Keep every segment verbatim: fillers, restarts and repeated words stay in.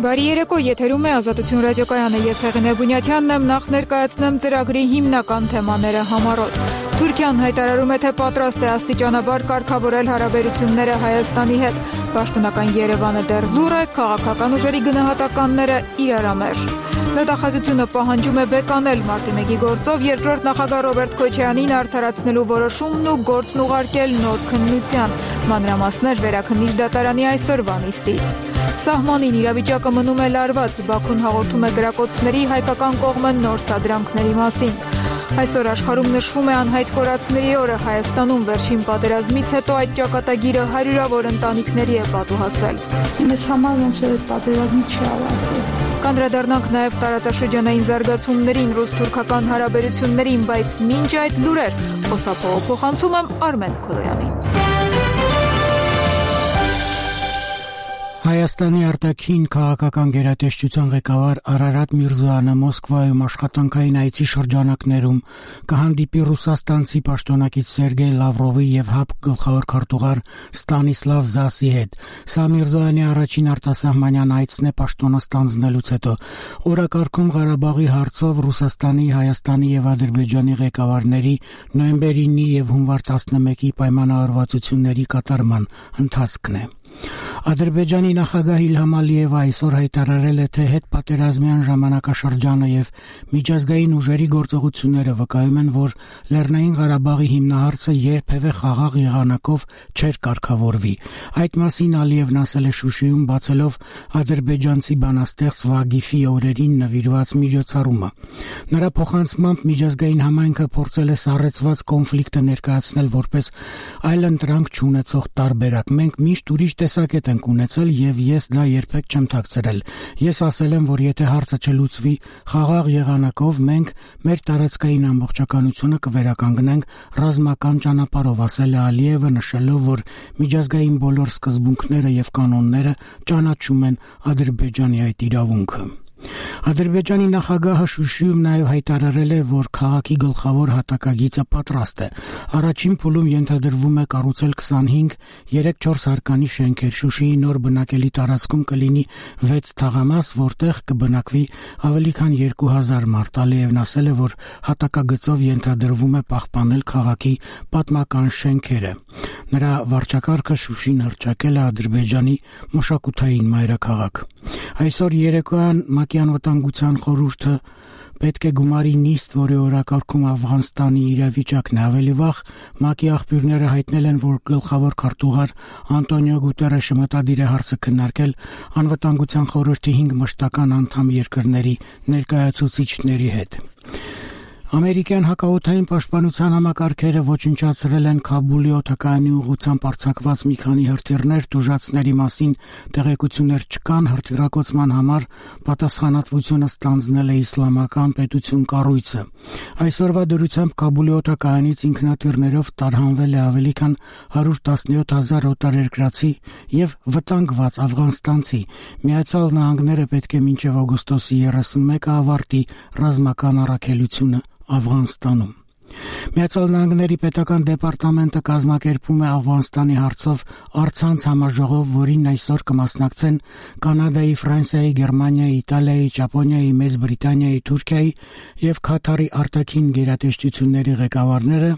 Բարի երեկո, եթերում է Ազատություն ռադիոկայանը, ես Հեղինե Բունյաթյանն եմ, նախ ներկայացնեմ ծրագրի հիմնական թեմաները համառոտ։ Թուրքիան հայտարարում է, թե պատրաստ է աստիճանաբար կարգավորել հարաբերությունները Հայաստանի հետ։ Պաշտոնական Երևանը դեռ լուռ է, քաղաքական ուժերի գնահատականները իրարամերժ։ Նետախազությունը պահանջում է բեկանել մարտի մեկի գործով երկրորդ նախագահ Ռոբերտ Քոչարյանին արդարացնելու որոշումն ու գործն ուղարկել նոր քննության։ Մանրամասներ վերաքննիչ դատարանի այսօրվա նիստից։ Սահմանին իրավիճակը մնում է լարված, Բաքուն հաղորդում է գրակոծների հայկական կողմը նոր սադրանքների մասին։ Այսօր աշխարհում նշվում է անհայտ կորածների օրը, Հայաստանում վերջին պատերազմից հետո այդ ճակատագիրը հարյուրավոր ընտանիքների է պատուհասել։ Մեզ համար ոնց որ այդ պատերազմը չի ավարտվել։ Կանդրադառնանք նաև տարածաշրջանային զարգացումներին, ռուս-թուրքական հարաբերություններին, բայց մինչ այդ լուրեր, խոսափողը փոխանցում եմ Արմեն Քոյանի։ Հայաստանի արտաքին քաղաքական գերատեսչության ղեկավար Արարատ Միրզոյանը Մոսկվայում աշխատանքային այցի շրջանակներում կհանդիպի ռուսաստանցի պաշտոնակից Սերգեյ Լավրովի եւ ՀԱՊԿ գլխավոր քարտուղար Ստանիսլավ Զասի հետ։ Սա Միրզոյանի առաջին արտասահմանյան այցն է պաշտոնը ստանձնելուց հետո։ Օրակարգում Ղարաբաղի հարցով Ռուսաստանի, Հայաստանի եւ Ադրբեջանի ղեկավարների նոյեմբերի եւ հունվար տասնմեկի պայմանավորվածությունների կատարման ընթացքն է։ Ադրբեջանի նախագահ Իլհամ Ալիևը այսօր հայտարարել է, թե հետպատերազմյան ժամանակաշրջանը եւ միջազգային ուժերի գործողությունները վկայում են, որ Լեռնային Ղարաբաղի հիմնահարցը երբևէ խաղաղ եղանակով չէր կարգավորվի։ Այդ մասին Ալիևն ասել է Շուշիում, բացելով ադրբեջանցի բանաստեղծ Վագիֆի օրերին նվիրված միջոցառումը։ Նրա փոխանցմամբ միջազգային համայնքը փորձել է սառեցված կոնֆլիկտը ներկայացնել որպես այլընտրանք չունեցող տարբերակ։ Մենք միշտ ուրիշ տեսակետ ենք ունեցել եւ ես դա երբեք չեմ թաքցրել։ Ես ասել եմ, որ եթե հարցը չլուծվի խաղաղ եղանակով, մենք մեր տարածքային ամբողջականությունը կվերականգնենք ռազմական ճանապարհով, ասել է Ալիևը, նշելով, որ միջազգային բոլոր սկզբունքները եւ կանոնները ճանաչում են Ադրբեջանի այդ իրավունքը։ Ադրբեջանի նախագահը Շուշիում նաև հայտարարել է, որ քաղաքի գլխավոր հատակագիծը պատրաստ է։ Առաջին փուլում ենթադրվում է կառուցել քսանհինգ երեք-չորս հարկանի շենքեր։ Շուշիի նոր բնակելի տարածքում կլինի վեց թաղամաս, որտեղ կբնակվի ավելի քան երկու հազար մարդ։ Ալիևն ասել է, որ հատակագծով ենթադրվում է պահպանել քաղաքի պատմական շենքերը։ Նրա վարչակարգը Շուշին հռչակել է Ադրբեջանի մշակութային մայրաքաղաք։ Այսօր երեկոյան ՄԱԿ-ի անվտանգության խորհուրդը պետք է գումարի նիստ, որի օրակարգում Աֆղանստանի իրավիճակն է։ Ավելի վաղ ՄԱԿ-ի աղբյուրները հայտնել են, որ գլխավոր քարտուղար Անտոնիո Գուտերեշը մտադիր է հարցը քննարկել անվտանգության խորհրդի հինգ մշտական անդամ երկրների ներկայացուցիչների հետ։ Ամերիկյան հակաօդային պաշտպանության համակարգերը ոչնչացրել են Քաբուլի օդակայանի ուղղությամբ արձակված մի քանի հրթիռներ, տուժածների մասին տեղեկություններ չկան, հրթիռակոծման համար պատասխանատվությունը ստանձնել է Իսլամական պետություն կառույցը։ Այսօրվա դրությամբ Քաբուլի օդակայանից ինքնաթիռներով տարհանվել է ավելի քան հարյուր տասնյոթ հազար օտարերկրացի եւ վտանգված աֆղանստանցի։ Միացյալ Նահանգները պետք է մինչեւ օգոստոսի երեսունմեկը ավարտի ռազմական առաքելությունը Աֆղանստանում։ Միացյալ Նահանգների պետական դեպարտամենտը կազմակերպում է Աֆղանստանի հարցով առցանց համաժողով, որին այսօր կմասնակցեն Կանադայի, Ֆրանսիայի, Գերմանիայի, Իտալիայի, Ճապոնիայի, Մեծ Բրիտանիայի, Թուրքիայի եւ Քաթարի արտաքին գերատեսչությունների ղեկավարները,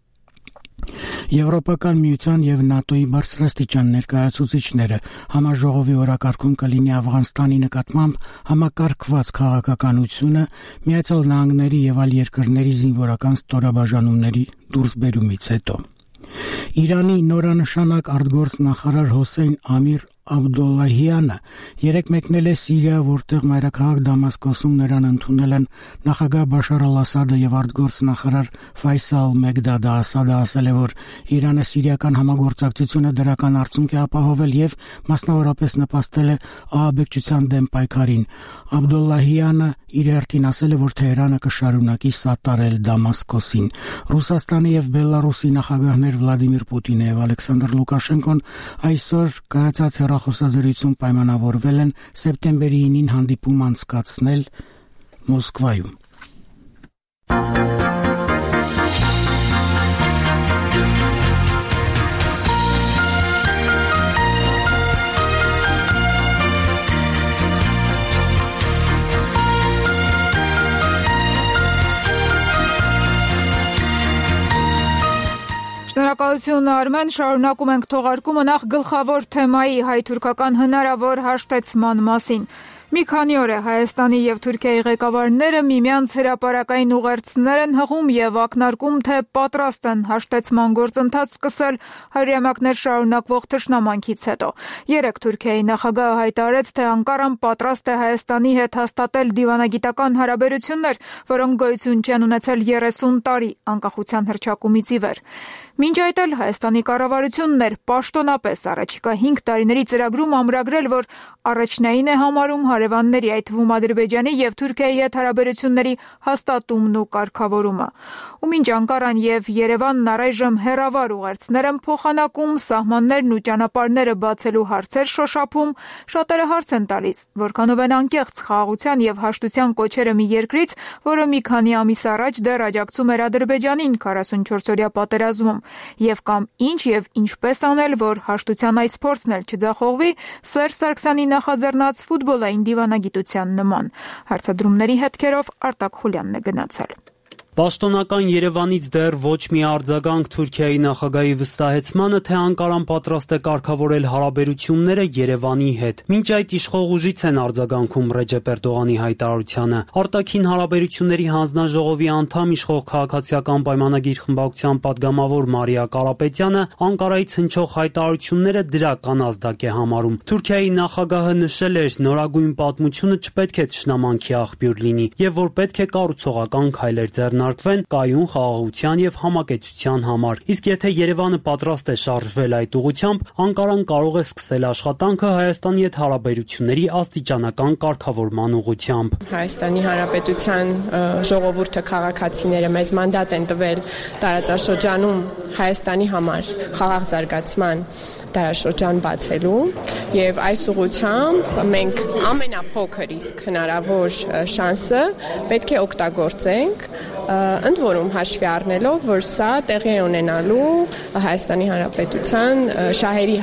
Եվրոպական միության եւ ՆԱՏՕ-ի բարձրաստիճան ներկայացուցիչները։ Համաժողովի օրակարգում կլինի Աֆղանստանի նկատմամբ համակարգված քաղաքականությունը, Միացյալ Նահանգների եւ այլ երկրների զինվորական ստորաբաժանումների դուրսբերումից հետո։ Իրանի նորանշանակ արտգործնախարար Հոսեյն Ամիր Աբդոլլահյանը երեկ մեկնել է Սիրիա, որտեղ մայրաքաղաք Դամասկոսում նրան ընդունել են նախագահ Բաշար Ալ-Ասադը եւ արտգործնախարար Ֆայսալ Մեգդադը։ Ասադը ասել է, որ Իրանը սիրիական համագործակցությունը դրական արդյունք է ապահովել եւ մասնավորապես նպաստել է ահաբեկչության դեմ պայքարին։ Աբդոլլահյանը իր հերթին ասել է, որ Թեհրանը կշարունակի սատարել Դամասկոսին։ Ռուսաստանի եւ Բելարուսի նախագահներ Վլադիմիր Պուտինը եւ Ալեքսանդր Լուկաշենկոն այսօր կայացած հեռախոսազրույցում պայմանավորվել են սեպտեմբերի ինին հանդիպում անցկացնել Մոսկվայում։ Շնորհակալություն Արմեն, շարունակում ենք թողարկումը նախ գլխավոր թեմայի հայ-թուրքական հնարավոր հաշտեցման մասին։ Մի քանի օր է Հայաստանի եւ Թուրքիայի ղեկավարները միմյանց հրապարակային ուղերձներ են հղում եւ ակնարկում, թե պատրաստ են հաշտեցման գործընթաց սկսել հարյուրամյակներ շարունակվող թշնամանքից հետո։ Երեկ Թուրքիայի նախագահը հայտարարեց, թե Անկարան պատրաստ է Հայաստանի հետ հաստատել դիվանագիտական հարաբերություններ, որոնք գոյություն չեն ունեցել երեսուն տարի անկախության հռչակումից ի վեր։ Մինչ այդ էլ Հայաստանի կառավարությունն էր պաշտոնապես առաջիկա հինգ տարիների ծրագրում ամրագրել, որ առաջնային է համարում հարևանների, այդ թվում Ադրբեջանի եւ Թուրքիայի հետ հարաբերությունների հաստատումն ու կարգավորումը։ Ու մինչ Անկարան եւ Երևանն առայժմ հեռավար ուղերձներ են փոխանակում, սահմաններն ու ճանապարհները բացելու հարցեր շոշափում, շատերը հարց են տալիս, որքանով են անկեղծ խաղաղության եւ հաշտության կոչերը մի երկրից, որը մի քանի ամիս առաջ դեռ աջակցում էր Ադրբեջանին քառասունչորսօրյա պատերազմում, եւ կամ ինչ եւ ինչպես անել, որ հաշտության այս փորձն էլ չձախողվի Սերժ Սարգսյանի նախաձեռնած ֆուտբոլային դիվանագիտության նման։ Հարցադրումների հետքերով Արտակ Խուլյանն է գնացել։ Պաշտոնական Երևանից դեռ ոչ մի արձագանք Թուրքիայի նախագահի վստահեցմանը, թե Անկարան պատրաստ է կարգավորել հարաբերությունները Երևանի հետ։ Մինչ այդ իշխող ուժից են արձագանքում Ռեջեփ Էրդողանի հայտարարությանը։ Արտաքին հարաբերությունների հանձնաժողովի անդամ իշխող քաղաքացիական պայմանագիր խմբակցության падգամավոր Մարիա Կարապետյանը Անկարայից հնչող հայտարարությունները դրական ազդակ է համարում։ Թուրքիայի նախագահը նշել էր, նորագույն պատմությունը չպետք է թշնամանքի աղբյուր լինի եւ որ պետք է կառուցողական քայլեր ձեռնարկվեն կայուն խաղաղության եւ համակեցության համար։ Իսկ եթե Երևանը պատրաստ է շարժվել այդ ուղղությամբ, Անկարան կարող է սկսել աշխատանքը Հայաստանի հետ հարաբերությունների աստիճանական կարգավորման ուղղությամբ։ Հայաստանի Հանրապետության ժողովուրդը, քաղաքացիները մեզ մանդատ են տվել տարածաշրջանում Հայաստանի համար խաղաղ զարգացման դարաշրջան բացելու եւ այս ուղղությամբ մենք ամենափոքր իսկ հնարավոր շանսը պետք է օգտագործենք, ընդ որում հաշվի առնելով, որ սա տեղի է ունենալու Հայաստանի Հանրապետության շահերի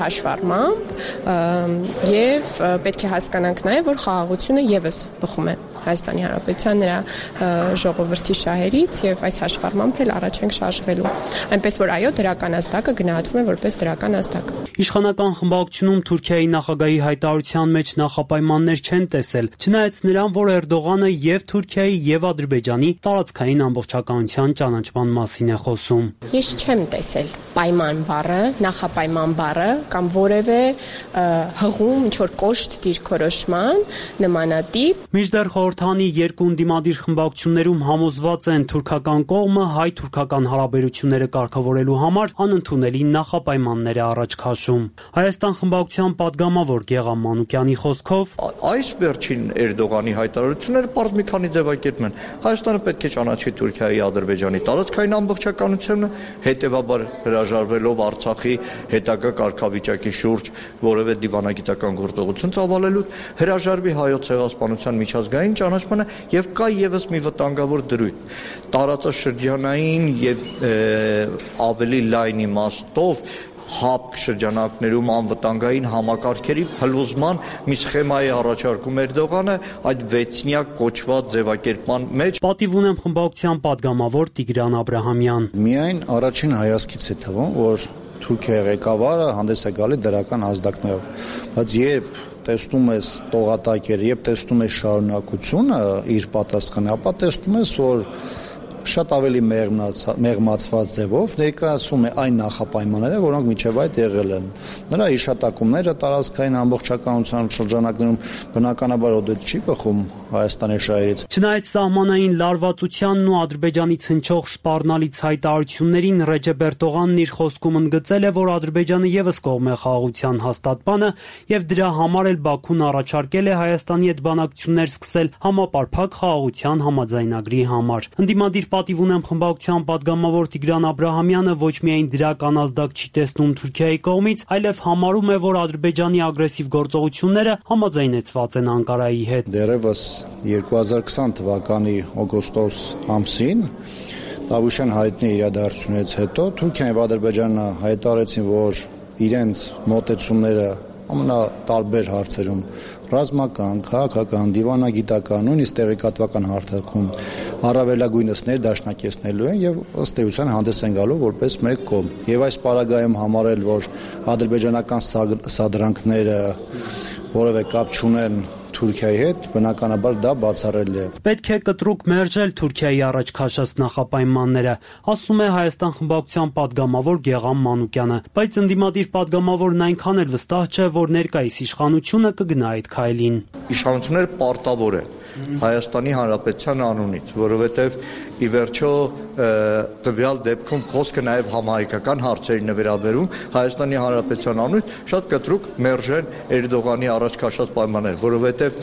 հաշվառմամբ եւ պետք է հասկանանք նաեւ, որ խաղաղությունը եւս բխում է Հայաստանի Հանրապետության նրա ժողովրդի շահերից եւ այս հաշվառմամբ էլ առաջ ենք շարժվելու։ Այնպես որ այո, դրական ազդակը գնահատվում է որպես դրական ազդակ։ Իշխանական խմբակցությունում Թուրքիայի նախագահի հայտարարության մեջ նախապայմաններ չեն տեսել, չնայած նրան, որ Էրդողանը եւ Թուրքիայի եւ Ադրբեջանի տարածքային ամբողջականության ճանաչման մասին է խոսում։ Ես չեմ տեսել պայման բառը, նախապայման բառը կամ որևէ հղում ինչ որ կոշտ դիրքորոշման նմանատիպ։ Մինչդեռ խորհրդանի երկու ընդդիմադիր խմբակցություններում համոզված են թուրքական կողմը հայ-թուրքական հարաբերությունները կարգավորելու համար անընդունելի նախապայմաններ է առաջ քաշում։ Հայաստան խմբակցության падգամավոր Գեղամ Մանուկյանի խոսքով այս վերջին Էրդողանի հայտարարությունները պարզ մի քանի ձևակերպում են։ Հայաստանը պետք է ճանաչի Թուրքիայի, Ադրբեջանի տարածքային ամբողջականությունը, հետևաբար հրաժարվելով Արցախի հետագա կարգավիճակի շուրջ որևէ դիվանագիտական գործողություն ծավալելու, հրաժարվի հայոց ցեղասպանության միջազգային ճանաչմանը եւ կա եւս մի վտանգավոր դրույթ տարածաշրջանային եւ ավելի լայն իմաստով հապկ շրջանակներում անվտանգային համակարգերի փլուզման մի սխեմայի առաջարկում Էրդողանը այդ վեցնյակ կոչված ձևակերպման մեջ։ Պատիվ ունեմ խմբակցության падգամավոր Տիգրան Աբրահամյան։ Միայն առաջին հայացքից է թվում, որ Թուրքիայի ղեկավարը հանդես է գալի դրական ազդակներով, բայց երբ տեսնում ես տողատակեր, երբ տեսնում ես շարունակությունը իր պատասխանը, ապա տեսնում ես, որ շատ ավելի մեղմացված ձևով ներկայացվում է այն նախապայմանները, որոնք մինչև այդ եղել են։ Նրա հիշատակումները տարածքային ամբողջականության շրջանակներում բնականաբար օդետ չի բխում Հայաստանի շահերից։ Չնայած սահմանային լարվածությանն ու Ադրբեջանից հնչող սպառնալից հայտարարություններին Ռեջեփ Էրդողանն իր խոսքում ընդգծել է, որ Ադրբեջանը եւս կողմ է խաղաղության հաստատմանը եւ դրա համար էլ Բաքուն առաջարկել է Հայաստանի հետ բանակցություններ սկսել համապարփակ խաղաղության համաձայնագրի համար։ Ընդդիմադիր պատիվ ունեմ խմբակցության падգամավոր Տիգրան Աբրահամյանը ոչ միայն դրական ազդակ չի տեսնում Թուրքիայի կողմից, այլև համարում է, որ Ադրբեջանի ագրեսիվ գործողությունները համաձայնեցված են Անկարայի հետ։ Դեռևս երկու հազար քսան թվականի օգոստոս ամսին Տավուշյան հայտնի իրադարձությունից հետո Թուրքիան եւ Ադրբեջանը հայտարարեցին, որ իրենց մոտեցումները ամենատարբեր հարցերում ռազմական, քաղաքական, դիվանագիտական, նույնիսկ տեղեկատվական հարթակում առավելագույնս ներդաշնակեցնելու են եւ ըստ էության հանդես են գալու որպես մեկ կողմ։ Եվ այս պարագայում համարել, որ ադրբեջանական սադրանքները որևէ կապ չունեն Թուրքիայի հետ, բնականաբար դա բացառելի է։ Պետք է կտրուկ մերժել Թուրքիայի առաջ քաշած նախապայմանները, ասում է Հայաստան խմբակցության падգամավոր Գեղամ Մանուկյանը, բայց ընդդիմադիր падգամավորն այնքան էլ վստահ չէ, որ ներկայիս իշխանությունը կգնա այդ քայլին։ Իշխանությունները պարտավոր են Հայաստանի Հանրապետության անունից, որովհետև ի վերջո տվյալ դեպքում խոսքը նաև համահայկական հարցերին է վերաբերում Հայաստանի Հանրապետության անունից շատ կտրուկ մերժեն Էրդողանի առաջ քաշած պայմաններ, որովհետև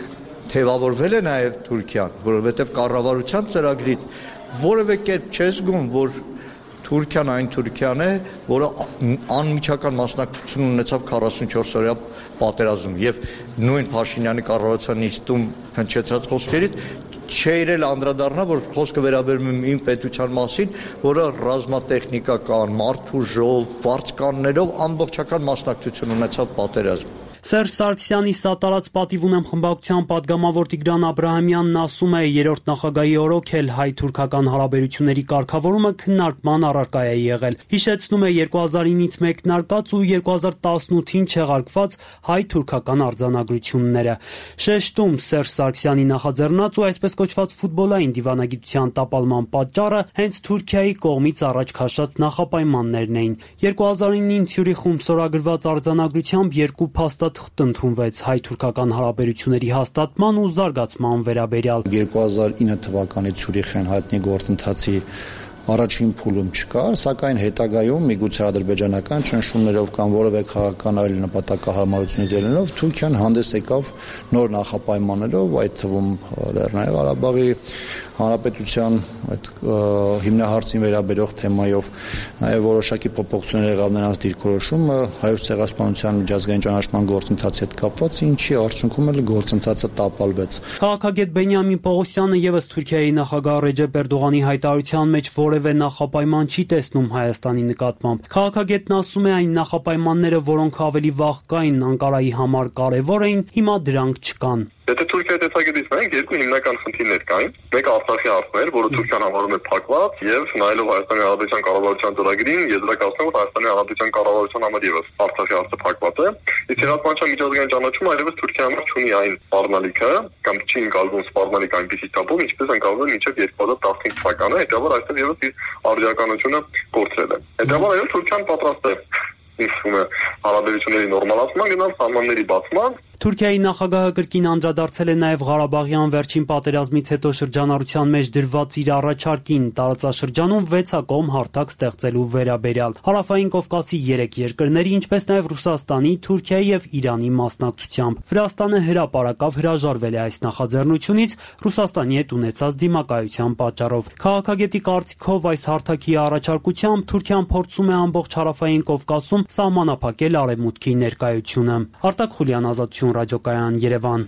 թևավորվել է նաև Թուրքիան, որովհետև կառավարության ծրագրից որևէ կերպ չես զգում, որ Թուրքիան այն Թուրքիան է, որը անմիջական մասնակցություն ունեցավ քառասունչորս օրյա պատերազմում եւ նույն Փաշինյանի կառավարության նիստում հնչեցած խոսքերից չերել անդրադառնա, որ խոսքը վերաբերում է իմ պետության մասին, որը ռազմատեխնիկական, մարդուժով, վարձկաններով ամբողջական մասնակցություն ունեցավ պատերազմում։ Սերժ Սարգսյանի սատարած պատիվ ունեմ խմբակցության падգամավոր Տիգրան Աբրահամյանն ասում է, երրորդ նախագահի օրոք էլ հայ-թուրքական հարաբերությունների կարգավորումը քննարկման առարկա է եղել։ Հիշեցնում է երկու հազար ինից մեկնարկած ու երկու հազար տասնութին չեղարկված հայ-թուրքական արձանագրությունները։ Շեշտում Սերժ Սարգսյանի նախաձեռնած ու այսպես կոչված ֆուտբոլային դիվանագիտության տապալման պատճառը հենց Թուրքիայի կողմից առաջ քաշած նախապայմաններն էին։ երկու հազար ինին Ցյուրիխում ստորագրված արձանագրությամբ երկու փաստաթղթ ընդունվեց հայ-թուրքական հարաբերությունների հաստատման ու զարգացման վերաբերյալ։ երկու հազար ինը թվականի Ցյուրիխեն հայտնի գործընթացի առաջին փուլում չկար, սակայն հետագայում միգուցե ադրբեջանական ճնշումներով կամ որևէ քաղաքական այլ նպատակահարմարությունից ելնելով Թուրքիան հանդես եկավ նոր նախապայմաններով, այդ թվում Լեռնային Ղարաբաղի Հանրապետության այդ հիմնահարցին վերաբերող թեմայով, նաև որոշակի փոփոխություններ եղավ նրանց դիրքորոշումը Հայոց ցեղասպանության միջազգային ճանաչման գործընթացի հետ կապված, ինչի արդյունքում էլ գործընթացը տապալվեց։ Քաղաքագետ Բենյամին Պողոսյանը եւս Թուրքիայի նախագահ Ռեջեփ Էրդողանի հայտարարության մեջ որևէ նախապայման չի տեսնում Հայաստանի նկատմամբ։ Քաղաքագետն ասում է, այն նախապայմանները, որոնք ավելի վաղ կային Անկարայի համար կարևոր էին, հիմա դրանք չկան։ Եթե Թուրքիայի տեսակետից նայենք, երկու հիմնական խնդիրներ կային։ Մեկը Արցախի հարցն էր, որը Թուրքիան համարում է փակված, եւ նայելով Հայաստանի Հանրապետության կառավարության ծրագրին, եզրակացնում որ Հայաստանի Հանրապետության կառավարության համար եւս Արցախի հարցը փակված է։ Իսկ ցեղասպանության միջազգային ճանաչումը այլևս Թուրքիայի համար չունի այն սպառնալիքը, կամ չի ընկալվում սպառնալիք այնպիսի չափով, ինչպես ընկալվել մինչև երկու հազար տասնհինգ թվականը, հետեւաբար այստեղ եւս իր արդիականությունը կորցրել է։ Հետեւաբար այո, Թուրքիան պատրաստ է ինքնուրույն հարաբերությունների նորմալացման, գնալ սահմանների բացման։ Թուրքիայի նախագահը կրկին անդրադարձել է նաև Ղարաբաղյան վերջին պատերազմից հետո շրջանառության մեջ դրված իր առաջարկին տարածաշրջանում վեցակողմ հարթակ ստեղծելու վերաբերյալ Հարավային Կովկասի երեք երկրների, ինչպես նաև Ռուսաստանի, Թուրքիայի եւ Իրանի մասնակցությամբ։ Վրաստանը հրապարակավ հրաժարվել է այս նախաձեռնությունից Ռուսաստանի հետ ունեցած դիմակայության պատճառով։ Քաղաքագետի կարծիքով այս հարթակի առաջարկությամբ Թուրքիան փորձում է ամբողջ Հարավային Կովկասում սահմանափակել Արևմուտքի ներկայությունը։ Արտակ Խուլյան, Ազատություն ռադիոկայան, Երևան։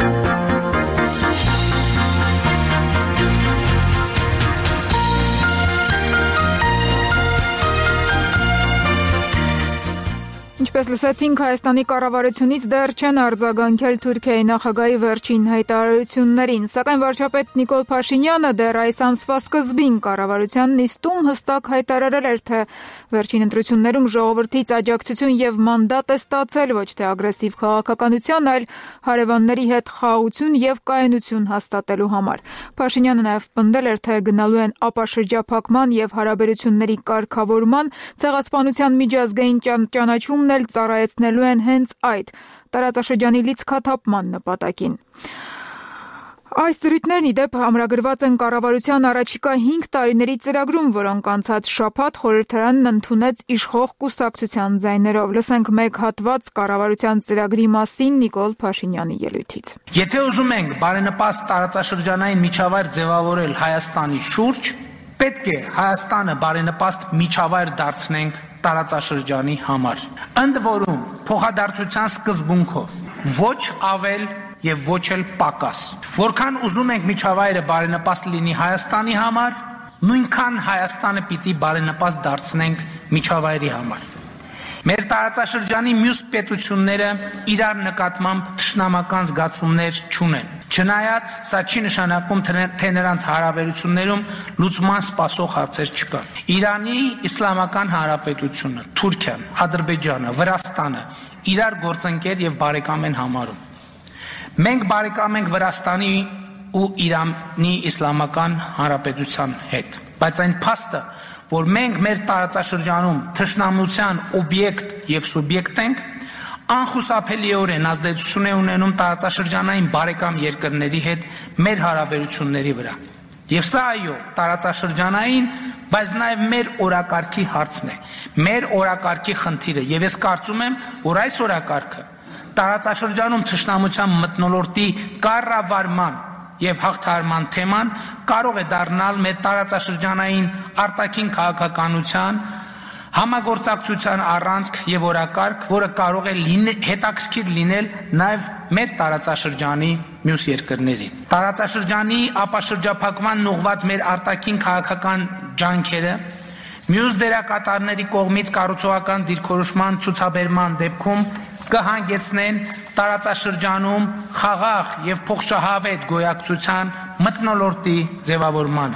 Ինչպես լսեցինք, Հայաստանի կառավարությունից դեռ չեն արձագանքել Թուրքիայի նախագահի վերջին հայտարարություններին, սակայն վարչապետ Նիկոլ Փաշինյանը դեռ այս ամսվա սկզբին կառավարության նիստում հստակ հայտարարել էր, թե վերջին ընտրություններում ժողովրդից աջակցություն եւ մանդատ է ստացել ոչ թե ագրեսիվ քաղաքականության, այլ հարևանների հետ խաղաղություն եւ կայունություն հաստատելու համար։ Փաշինյանը նաեւ պնդել էր, թե գնալու են ապաշրջափակման եւ հարաբերությունների կարգավորման, ցեղասպանության միջազգային ճանաչումն էլ ծառայեցնելու են հենց այդ տարածաշրջանի լիցքաթափման նպատակին։ Այս դրույթներն ի դեպ ամրագրված են կառավարության առաջիկա հինգ տարիների ծրագրում, որոնք անցած շաբաթ խորհրդարանն ընդունեց իշխող կուսակցության ձայներով։ Լսենք մեկ հատված կառավարության ծրագրի մասին Նիկոլ Փաշինյանի ելույթից։ Եթե ուզում ենք բարենպաստ տարածաշրջանային միջավայր ձևավորել Հայաստանի շուրջ, պետք է Հայաստանը բարենպաստ միջավայր դարձնենք տարածաշրջանի համար։ Ընդ որում, փոխադարձության սկզբունքով, ոչ ավել եւ ոչ էլ պակաս։ Որքան ուզում ենք միջավայրը բարենպաստ լինի Հայաստանի համար, նույնքան Հայաստանը պիտի բարենպաստ դարձնենք միջավայրի համար։ Մեր տարածաշրջանի մյուս պետությունները իրար նկատմամբ թշնամական զգացումներ չունեն։ Չնայած սա չի նշանակում, թե նրանց հարաբերություններում լուծման սպասող հարցեր չկան։ Իրանի Իսլամական Հանրապետությունը, Թուրքիան, Ադրբեջանը, Վրաստանը իրար գործընկեր եւ բարեկամ են համարում։ Մենք բարեկամ ենք Վրաստանի ու Իրանի Իսլամական Հանրապետության հետ, բայց այն փաստը, որ մենք մեր տարածաշրջանում թշնամության օբյեկտ եւ սուբյեկտ ենք, անխուսափելիորեն ազդեցություն է ունենում տարածաշրջանային բարեկամ երկրների հետ մեր հարաբերությունների վրա։ Եվ սա այո, տարածաշրջանային, բայց նաև մեր օրակարգի հարցն է, մեր օրակարգի խնդիրը, եւ ես կարծում եմ, որ այս օրակարգը տարածաշրջանում թշնամության մթնոլորտի կառավարման եւ հաղթահարման թեման կարող է դառնալ մեր տարածաշրջանային արտաքին քաղաքականության համագործակցության առանցք եւ օրակարգ, որը կարող է հետաքրքիր լինել նաեւ մեր տարածաշրջանի մյուս երկրներին։ Տարածաշրջանի ապաշրջափակման ուղղված մեր արտաքին քաղաքական ջանքերը մյուս դերակատարների կողմից կառուցողական դիրքորոշման ցուցաբերման դեպքում կհանգեցնեն տարածաշրջանում խաղաղ եւ փոխշահավետ գոյակցության մթնոլորտի ձևավորմանը։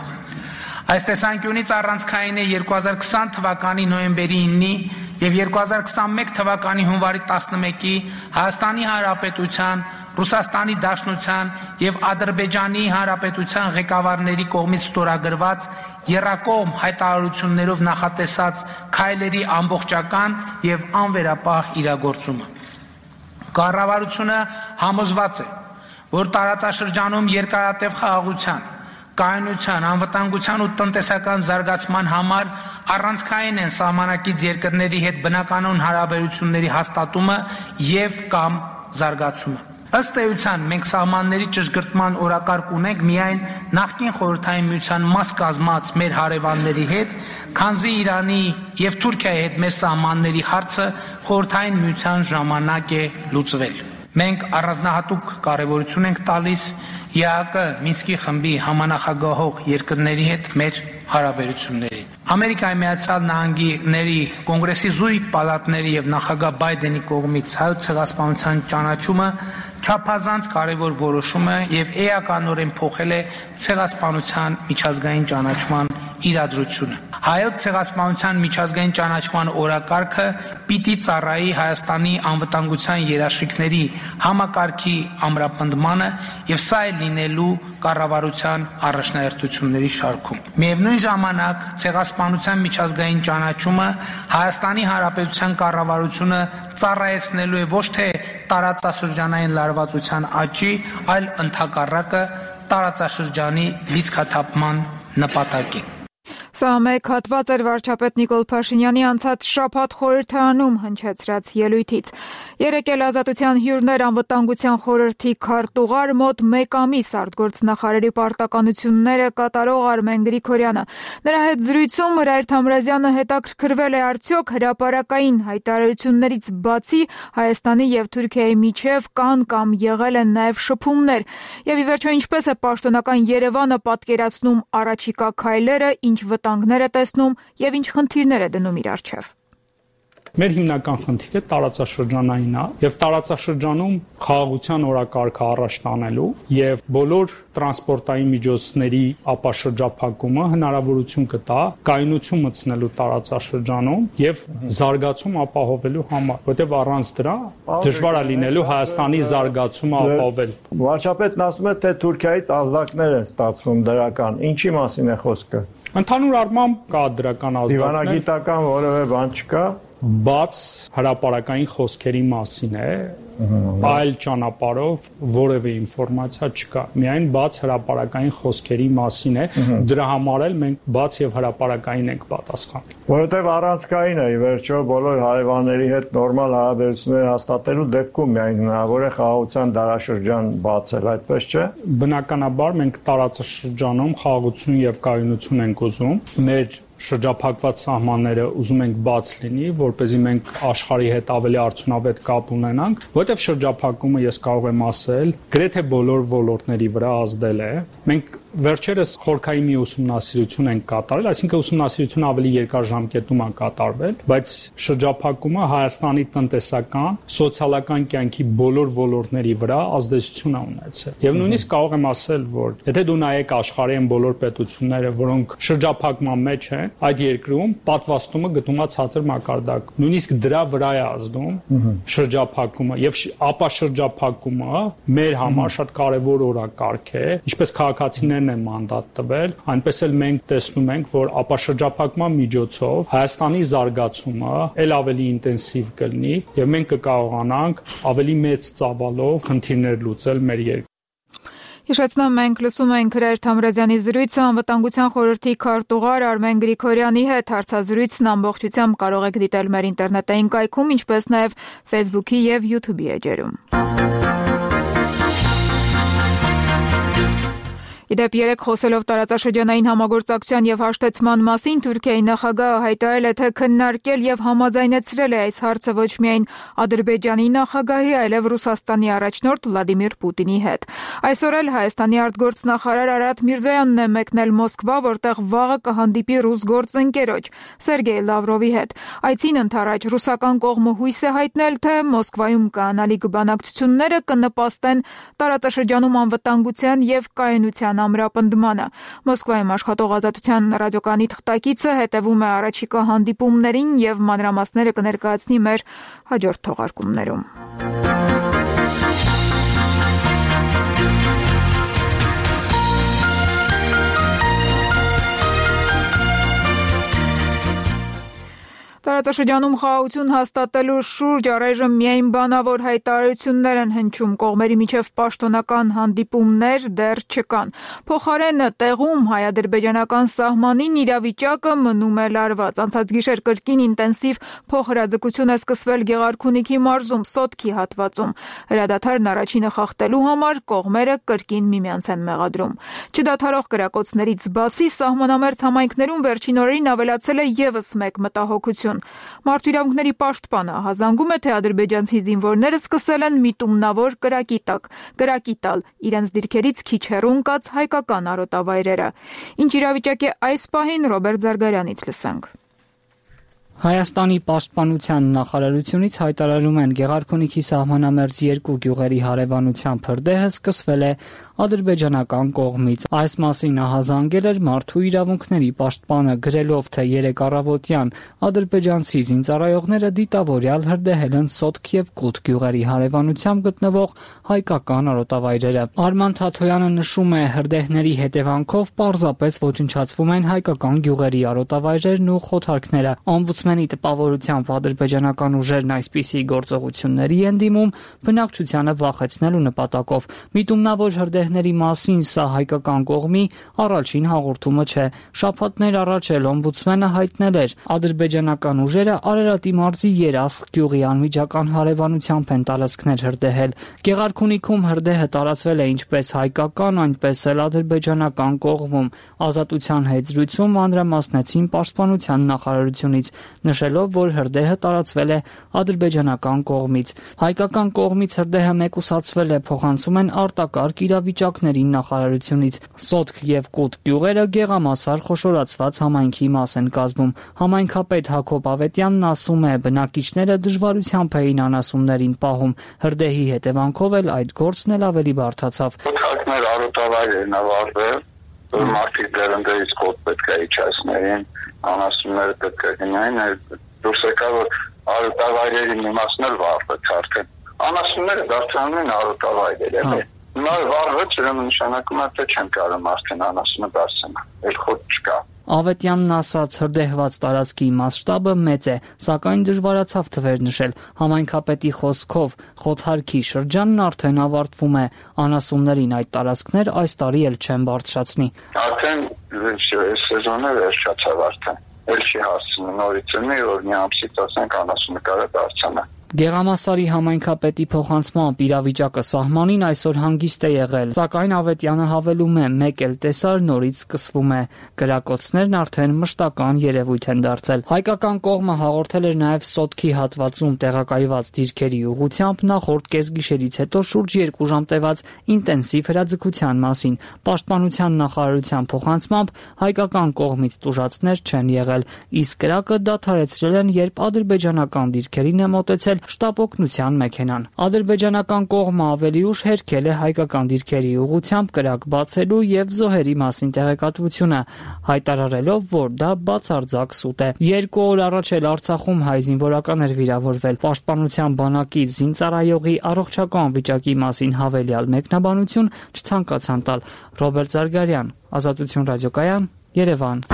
Այս տեսանկյունից առանցքային է երկու հազար քսան թվականի նոյեմբերի իննի եւ երկու հազար քսանմեկ թվականի հունվարի տասնմեկի Հայաստանի Հանրապետության, Ռուսաստանի Դաշնության եւ Ադրբեջանի Հանրապետության ղեկավարների կողմից ստորագրված եռակողմ հայտարարություններով նախատեսած քայլերի ամբողջական եւ անվերապահ իրագործումը։ Կառավարությունը համոզված է, որ տարածաշրջանում երկարատև խաղաղության, կայունության, անվտանգության ու տնտեսական զարգացման համար առանցքային են սահմանակից երկրների հետ բնականon հարաբերությունների հաստատումը եւ կամ զարգացումը։ Ըստ էության մենք սահմանների ճշգրտման օրակարգ ունենք միայն նախկին խորհրդային միության մաս կազմած մեր հարևանների հետ, քանզի Իրանի եւ Թուրքիայի հետ մեր սահմանների հարցը խորհրդային միության ժամանակ է լուծվել։ Մենք առանձնահատուկ կարևորություն ենք տալիս ԵԱՀԿ Մինսկի խմբի համանախագահող երկրների հետ մեր հարաբերություններին։ Ամերիկայի Միացյալ Նահանգների կոնգրեսի զույգ պալատների եւ նախագահ Բայդենի կողմից հայոց ցեղասպանության ճանաչումը չափազանց կարևոր որոշում է եւ էականորեն փոխել է ցեղասպանության միջազգային ճանաչման իրադրությունը։ Հայոց ցեղասպանության միջազգային ճանաչման օրակարգը պիտի ծառայի Հայաստանի անվտանգության երաշխիքների համակարգի ամրապնդմանը եւ սա է լինելու կառավարության առաջնահերթությունների շարքում։ Միևնույն ժամանակ ցեղասպանության միջազգային ճանաչումը Հայաստանի Հանրապետության կառավարությունը ծառայեցնելու է ոչ թե տարածաշրջանային լարվածության աճի, այլ ընդհակառակը տարածաշրջանի լիցքաթափման նպատակին։ Սա մեկ հատված էր վարչապետ Նիկոլ Փաշինյանի անցած շաբաթ խորհրդարանում հնչեցրած ելույթից։ Երեկ էլ Ազատության հյուրներ անվտանգության խորհրդի քարտուղար մոտ մեկ ամիս արտգործնախարարի պարտականությունները կատարող Արմեն Գրիգորյանը։ Նրա հետ զրույցում Հրայր Թամրազյանը հետաքրքրվել է արդյոք հրապարակային հայտարարություններից բացի Հայաստանի եւ Թուրքիայի միջև կան կամ եղել են նաեւ շփումներ, եւ ի վերջո ինչպես է պաշտոնական Երևանը պատկերացնում առաջիկա քայլերը, ինչ վտանգներ է տեսնում եւ ինչ խնդիրներ է դնում իր առջեւ։ Մեր հիմնական խնդիրը տարածաշրջանային է եւ տարածաշրջանում խաղաղության օրակարգը առաջ տանելու եւ բոլոր տրանսպորտային միջոցների ապաշրջափակումը հնարավորություն կտա կայունություն մտցնելու տարածաշրջանում եւ զարգացում ապահովելու համար, որտեղ առանց դրա դժվար է լինելու Հայաստանի զարգացումը ապահովել։ Վարչապետն ասում է, թե Թուրքիայից ազդակներ են ստացվում դրական։ Ինչի մասին է խոսքը։ Ընդհանուր առմամբ կա դրական ազդակներ։ Դիվանագիտական որևէ բան չկա։ Բաց հրապարակային խոսքերի մասին է, այլ ճանապարհով որևէ ինֆորմացիա չկա։ Միայն բաց հրապարակային խոսքերի մասին է, դրա համար էլ մենք բաց եւ հրապարակային ենք պատասխանել։ Որովհետեւ առանցքային է, ի վերջո բոլոր հարևանների հետ նորմալ հարաբերություններ հաստատելու դեպքում միայն հնարավոր է խաղաղության դարաշրջան բացել, այդպես չէ։ Բնականաբար մենք տարածաշրջանում խաղաղություն եւ կայունություն ենք ուզում։ Մեր շրջափակված սահմանները ուզում ենք բաց լինի, որպեսզի մենք աշխարհի հետ ավելի արդյունավետ կապ ունենանք, որովհետև շրջափակումը ես կարող եմ ասել, գրեթե բոլոր ոլորտների վրա ազդել է։ Մենք վերջերս խորքային մի ուսումնասիրություն են կատարել, այսինքն ուսումնասիրությունը ավելի երկար ժամկետում է կատարվել, բայց շրջափակումը Հայաստանի տնտեսական, սոցիալական կյանքի բոլոր ոլորտների վրա ազդեցություն է ունեցել։ Եվ նույնիսկ կարող եմ ասել, որ եթե դու նայեք աշխարհի այն բոլոր պետությունները, որոնք շրջափակման մեջ են, այդ երկրում պատվաստումը գտնում է ցածր մակարդակ։ Նույնիսկ դրա վրա է ազդում շրջափակումը եւ ապա շրջափակումը մեր համար շատ կարեւոր օրակարգ է, ինչպես քաղաքացիներն են մանդատ տվել, այնպես էլ մենք տեսնում ենք, որ ապա շրջափակման միջոցով Հայաստանի զարգացումը ել ավելի ինտենսիվ կլինի եւ մենք կկարողանանք ավելի մեծ ծավալով խնդիրներ լուծել մեր երկրում։ Հիշեցնեմ, մենք լսում ենք Հրայր Թամրազյանի զրույցը Անվտանգության խորհրդի քարտուղար Արմեն Գրիգորյանի հետ։ Հարցազրույցն ամբողջությամբ կարող եք դիտել մեր ինտերնետային կայքում, ինչպես նաև Facebook-ի եւ YouTube-ի էջերում։ Իդեպ երեք խոսելով տարածաշրջանային համագործակցության եւ հաշտեցման մասին Թուրքիայի նախագահը հայտարարել է, թե քննարկել եւ համաձայնեցրել է այս հարցը ոչ միայն Ադրբեջանի նախագահի, այլև Ռուսաստանի առաջնորդ Վլադիմիր Պուտինի հետ։ Այսօր էլ Հայաստանի արտգործնախարար Արարատ Միրզոյանն է մեկնել Մոսկվա, որտեղ վաղը կհանդիպի ռուս գործընկերոջ Սերգեյ Լավրովի հետ։ Այցին ընթരാճ ռուսական կողմը հույս է հայտնել, թե Մոսկվայում կանալիք բանակցությունները կնպաստեն տարածաշրջանում անվտանգության եւ կայունության ամրապնդմանը։ Մոսկվայում աշխատող Ազատության ռադիոկայանի թղթակիցը հետևում է առաջիկա հանդիպումներին եւ մանրամասները կներկայացնի մեր հաջորդ թողարկումներում։ Տարածաշրջանում խաղաղություն հաստատելու շուրջ առայժմ միայն բանավոր հայտարարություններ են հնչում, կողմերի միջև պաշտոնական հանդիպումներ դեռ չկան։ Փոխարենը տեղում հայ-ադրբեջանական սահմանին իրավիճակը մնում է լարված։ Անցած գիշեր կրկին ինտենսիվ փոխհրաձգություն է սկսվել Գեղարքունիքի մարզում, Սոտքի հատվածում։ Հրադադարն առաջինը խախտելու համար կողմերը կրկին միմյանց են մեղադրում։ Չդադարող կրակոցներից բացի սահմանամերձ համայնքներում վերջին օրերին ավելացել է եւս մեկ մտահոգություն։ Մարդու իրավունքների պաշտպանը հազանգում է, թե ադրբեջանցի զինվորները սկսել են միտումնավոր կրակի տակ, կրակի տալ իրենց դիրքերից քիչ հեռու ընկած հայկական արոտավայրերը։ Ինչ իրավիճակ է այս պահին, Ռոբերտ Զարգարյանից լսենք։ Հայաստանի պաշտպանության նախարարությունից հայտարարում են Գեղարքունիքի սահմանամերձ երկու գյուղերի հարևանության հրդեհը սկսվել է ադրբեջանական կողմից։ Այս մասին ահազանգել էր մարդու իրավունքների պաշտպանը, գրելով, թե երեք առավոտյան ադրբեջանցի զինծառայողները դիտավորյալ հրդեհել են Սոտք եւ Կուտ գյուղերի հարևանությամբ գտնվող հայկական արոտավայրերը։ Արման Թաթոյանը նշում է, հրդեհների հետևանքով պարզապես ոչնչացվում են հայկական գյուղերի արոտավայրերն ու խոթարքները։ Օմբուդսմենի տպավորությամբ ադրբեջանական ուժերն այսպիսի գործողությունների են դիմում բնակչությանը վախեցնելու նպատակով։ Միտումնավոր հրդեհների մասին սա հայկական կողմի առաջին հաղորդումը չէ։ Շաբաթներ առաջ էլ օմբուդսմենը հայտնել էր, ադրբեջանական ուժերը Արարատի մարզի Երասխ գյուղի անմիջական հարևանությամբ են տարածքներ հրդեհել։ Գեղարքունիքում հրդեհը տարածվել է ինչպես հայկական, այնպես էլ ադրբեջանական կողմում։ Ազատության հետ զրույցում անդրամասնեցին պաշտպանության նախարարությունից, նշելով, որ հրդեհը տարածվել է ադրբեջանական կողմից։ Հայկական կողմից հրդեհը մեկուսացվել է, փոխանցում են արտակարգ իրավիճակների նախարարությունից։ Սոտք եւ Կուտ գյուղերը գեղամասար խոշորացված համայնքի մաս են կազմում։ Համայնքապետ Հակոբ Ավետյանն ասում է, բնակիչները դժվարությամբ էին անասուններին պահում։ Հրդեհի հետևանքով էլ այդ գործն էլ ավելի բարդացավ։ Խոթարքներ արոտավայրերն ավարտվել, որ մարդիկ դերնդերից կոտ պետք է իջացնեին, անասունները պետք է գնային, դուրս եկա, որ արոտավայրերի մի մասն էլ վառվեց արդեն։ Անասունները դարձանում են արոտավայրեր, էլի։ Հիմա վառվեց, ուրեմն նշանակում է, թե չեն կարող արդեն անասունը դարձնել, էլ խոտ չկա։ Ավետյանն ասաց, հրդեհված տարածքի մասշտաբը մեծ է, սակայն դժվարացավ թվեր նշել։ Համայնքապետի խոսքով խոթարքի շրջանն արդեն ավարտվում է, անասուններին այդ տարածքներ այս տարի էլ չեն բարձրացնի։ Արդեն սեզոնը վերջացավ արդեն, էլ չի հասցնում նորից ունի, որ մի ամսից ասենք անասունը կարա դարձանա։ Գեղամասարի համայնքապետի փոխանցմամբ իրավիճակը սահմանին այսօր հանգիստ է եղել, սակայն Ավետյանը հավելում է, մեկ էլ տեսար նորից սկսվում է, կրակոցներն արդեն մշտական երևույթ են դարձել։ Հայկական կողմը հաղորդել էր նաև Սոտքի հատվածում տեղակայված դիրքերի ուղղությամբ նախորդ կեսգիշերից հետո շուրջ երկու ժամ տևած ինտենսիվ հրաձգության մասին։ Պաշտպանության նախարարության փոխանցմամբ հայկական կողմից տուժածներ չեն եղել, իսկ կրակը դադարեցրել են, երբ ադրբեջանական դիրքերին է մոտեցել շտապ օգնության մեքենան։ Ադրբեջանական կողմը ավելի ուշ հերքել է հայկական դիրքերի ուղղությամբ կրակ բացելու եւ զոհերի մասին տեղեկատվությունը, հայտարարելով, որ դա բացարձակ սուտ է։ Երկու օր առաջ էլ Արցախում հայ զինվորական էր վիրավորվել։ Պաշտպանության բանակի զինծառայողի առողջական վիճակի մասին հավելյալ մեկնաբանություն չցանկացան տալ։ Ռոբերտ Զարգարյան, Ազատություն ռադիոկայան, Երևան։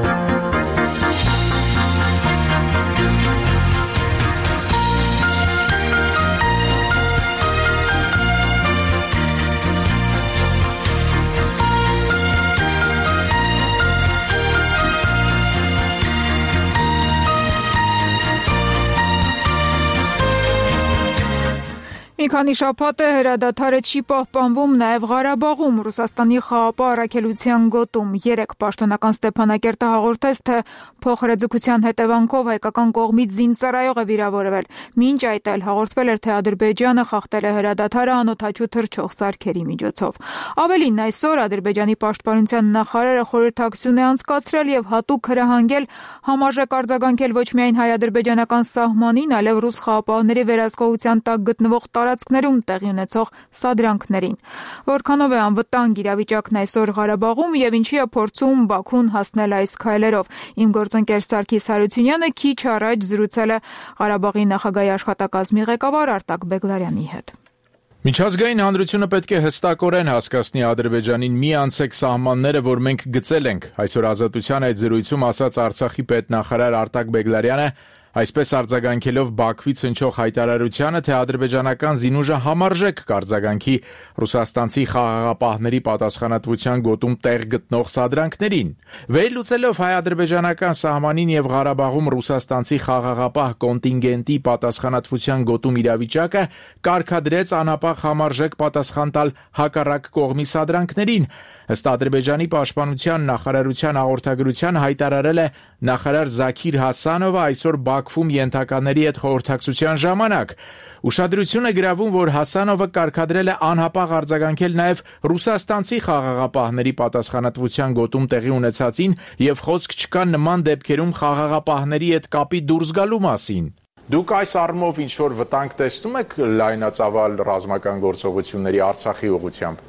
Մի քանի շաբաթ է հրադադարը չի պահպանվում նաև Ղարաբաղում, Ռուսաստանի խաղապահ առաքելության գոտում։ Երեկ պաշտոնական Ստեփանակերտը հաղորդեց, թե փոխհրաձգության հետևանքով հայկական կողմից զինծառայող է վիրավորվել։ Մինչ այդ էլ հաղորդվել էր, թե Ադրբեջանը խախտել է հրադադարը անօդաչու թռչող սարքերի միջոցով։ Ավելին, այսօր Ադրբեջանի պաշտպանության նախարարը խորհրդակցություն է անցկացրել եւ հատուկ հրահանգել համարժեք արձագանքել ոչ միայն հայ-ադրբեջանական սահմանին, այլև ռուս խաղապահների վերահսկողության տակ գտնվող տարածքներում տեղի ունեցող սադրանքներին։ Որքանով է անվտանգ իրավիճակն այսօր Ղարաբաղում եւ ինչի է փորձում Բաքուն հասնել այս քայլերով։ Իմ գործընկեր Սարգիս Հարությունյանը քիչ առաջ զրուցել է Ղարաբաղի նախագահի աշխատակազմի ղեկավար Արտակ Բեգլարյանի հետ։ Միջազգային հանրությունը պետք է հստակորեն հասկացնի Ադրբեջանին մի անցեք սահմանները, որ մենք գծել ենք։ Այսօր Ազատության այդ զրույցում ասաց Արցախի պետնախարար Արտակ Բեգլարյանը, այսպես արձագանքելով Բաքվից հնչող հայտարարությանը, թե ադրբեջանական զինուժը համարժեք կարձագանքի ռուսաստանցի խաղաղապահների պատասխանատվության գոտում տեղ գտնող սադրանքներին։ Վերլուծելով հայ-ադրբեջանական սահմանին եւ Ղարաբաղում ռուսաստանցի խաղաղապահ կոնտինգենտի պատասխանատվության գոտում իրավիճակը, կարգադրեց անապահ համարժեք պատասխան տալ հակառակ կողմի սադրանքներին։ Ըստ Ադրբեջանի պաշտպանության նախարարության հաղորդագրության հայտարարել է նախարար Զաքիր Հասանովը այսօր Բաքվում ենթականների հետ խորհրդակցության ժամանակ։ Ուշադրություն է գրավում, որ Հասանովը կարգադրել է անհապաղ արձագանքել նաև ռուսաստանցի խաղաղապահների պատասխանատվության գոտում տեղի ունեցածին եւ խոսք չկա նման դեպքերում խաղաղապահների հետ կապի դուրս գալու մասին։ Դուք այս առումով ինչ որ վտանգ տեսնում եք լայնածավալ ռազմական գործողությունների Արցախի ուղղությամբ։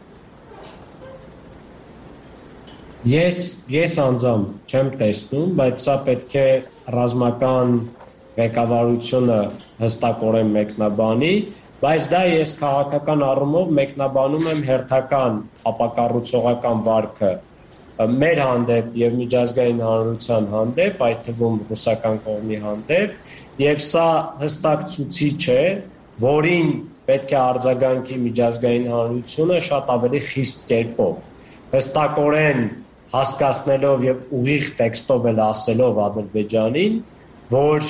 Ես ես անձամբ չեմ տեսնում, բայց սա պետք է ռազմական ղեկավարությունը հստակորեն մեկնաբանի, բայց դա ես քաղաքական առումով մեկնաբանում եմ հերթական ապակառուցողական վարքը մեր հանդեպ եւ միջազգային հանրության հանդեպ, այդ թվում ռուսական կողմի հանդեպ, եւ սա հստակ ցուցիչ է, որին պետք է արձագանքի միջազգային հանրությունը շատ ավելի խիստ կերպով։ Հստակորեն հասկացնելով եւ ուղիղ տեքստով էլ ասելով Ադրբեջանին, որ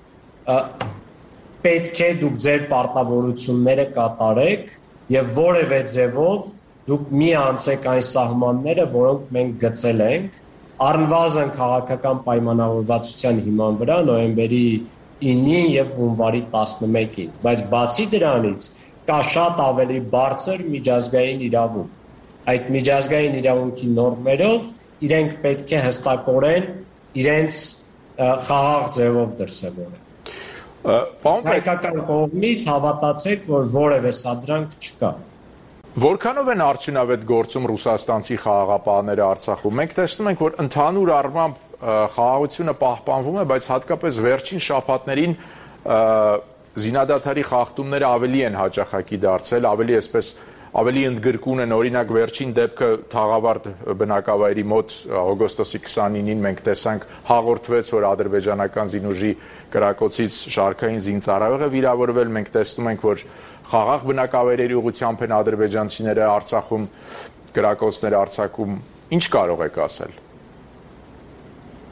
պետք է դուք ձեր պարտավորությունները կատարեք եւ որևէ ձևով դուք մի անցեք այն սահմանները, որոնք մենք գծել ենք, առնվազն քաղաքական պայմանավորվածության հիման վրա նոյեմբերի ինին եւ հունվարի տասնմեկին, բայց բացի դրանից կա շատ ավելի բարձր միջազգային իրավունք։ Այդ միջազգային իրավունքի նորմերով իրենք պետք է հստակորեն իրենց խաղաղ ձևով դրսևորեն։ Հայկական կողմից հավատացեք, որ որևէ սադրանք չկա։ Որքանով են արդյունավետ գործում ռուսաստանցի խաղաղապահները Արցախում։ Մենք տեսնում ենք, որ ընդհանուր առմամբ խաղաղությունը պահպանվում է, բայց հատկապես վերջին շաբաթներին զինադադարի խախտումները ավելի են հաճախակի դարձել, ավելի այսպես ավելի ընդգրկուն են, օրինակ վերջին դեպքը Թաղավարտ բնակավայրի մոտ օգոստոսի քսանինին մենք տեսանք հաղորդվեց, որ ադրբեջանական զինուժի կրակոցից շարքային զինծառայող է վիրավորվել, մենք տեսնում ենք, որ խաղաղ բնակավայրերի ուղղությամբ են ադրբեջանցիները Արցախում կրակոցներ արձակում։ Ինչ կարող եք ասել։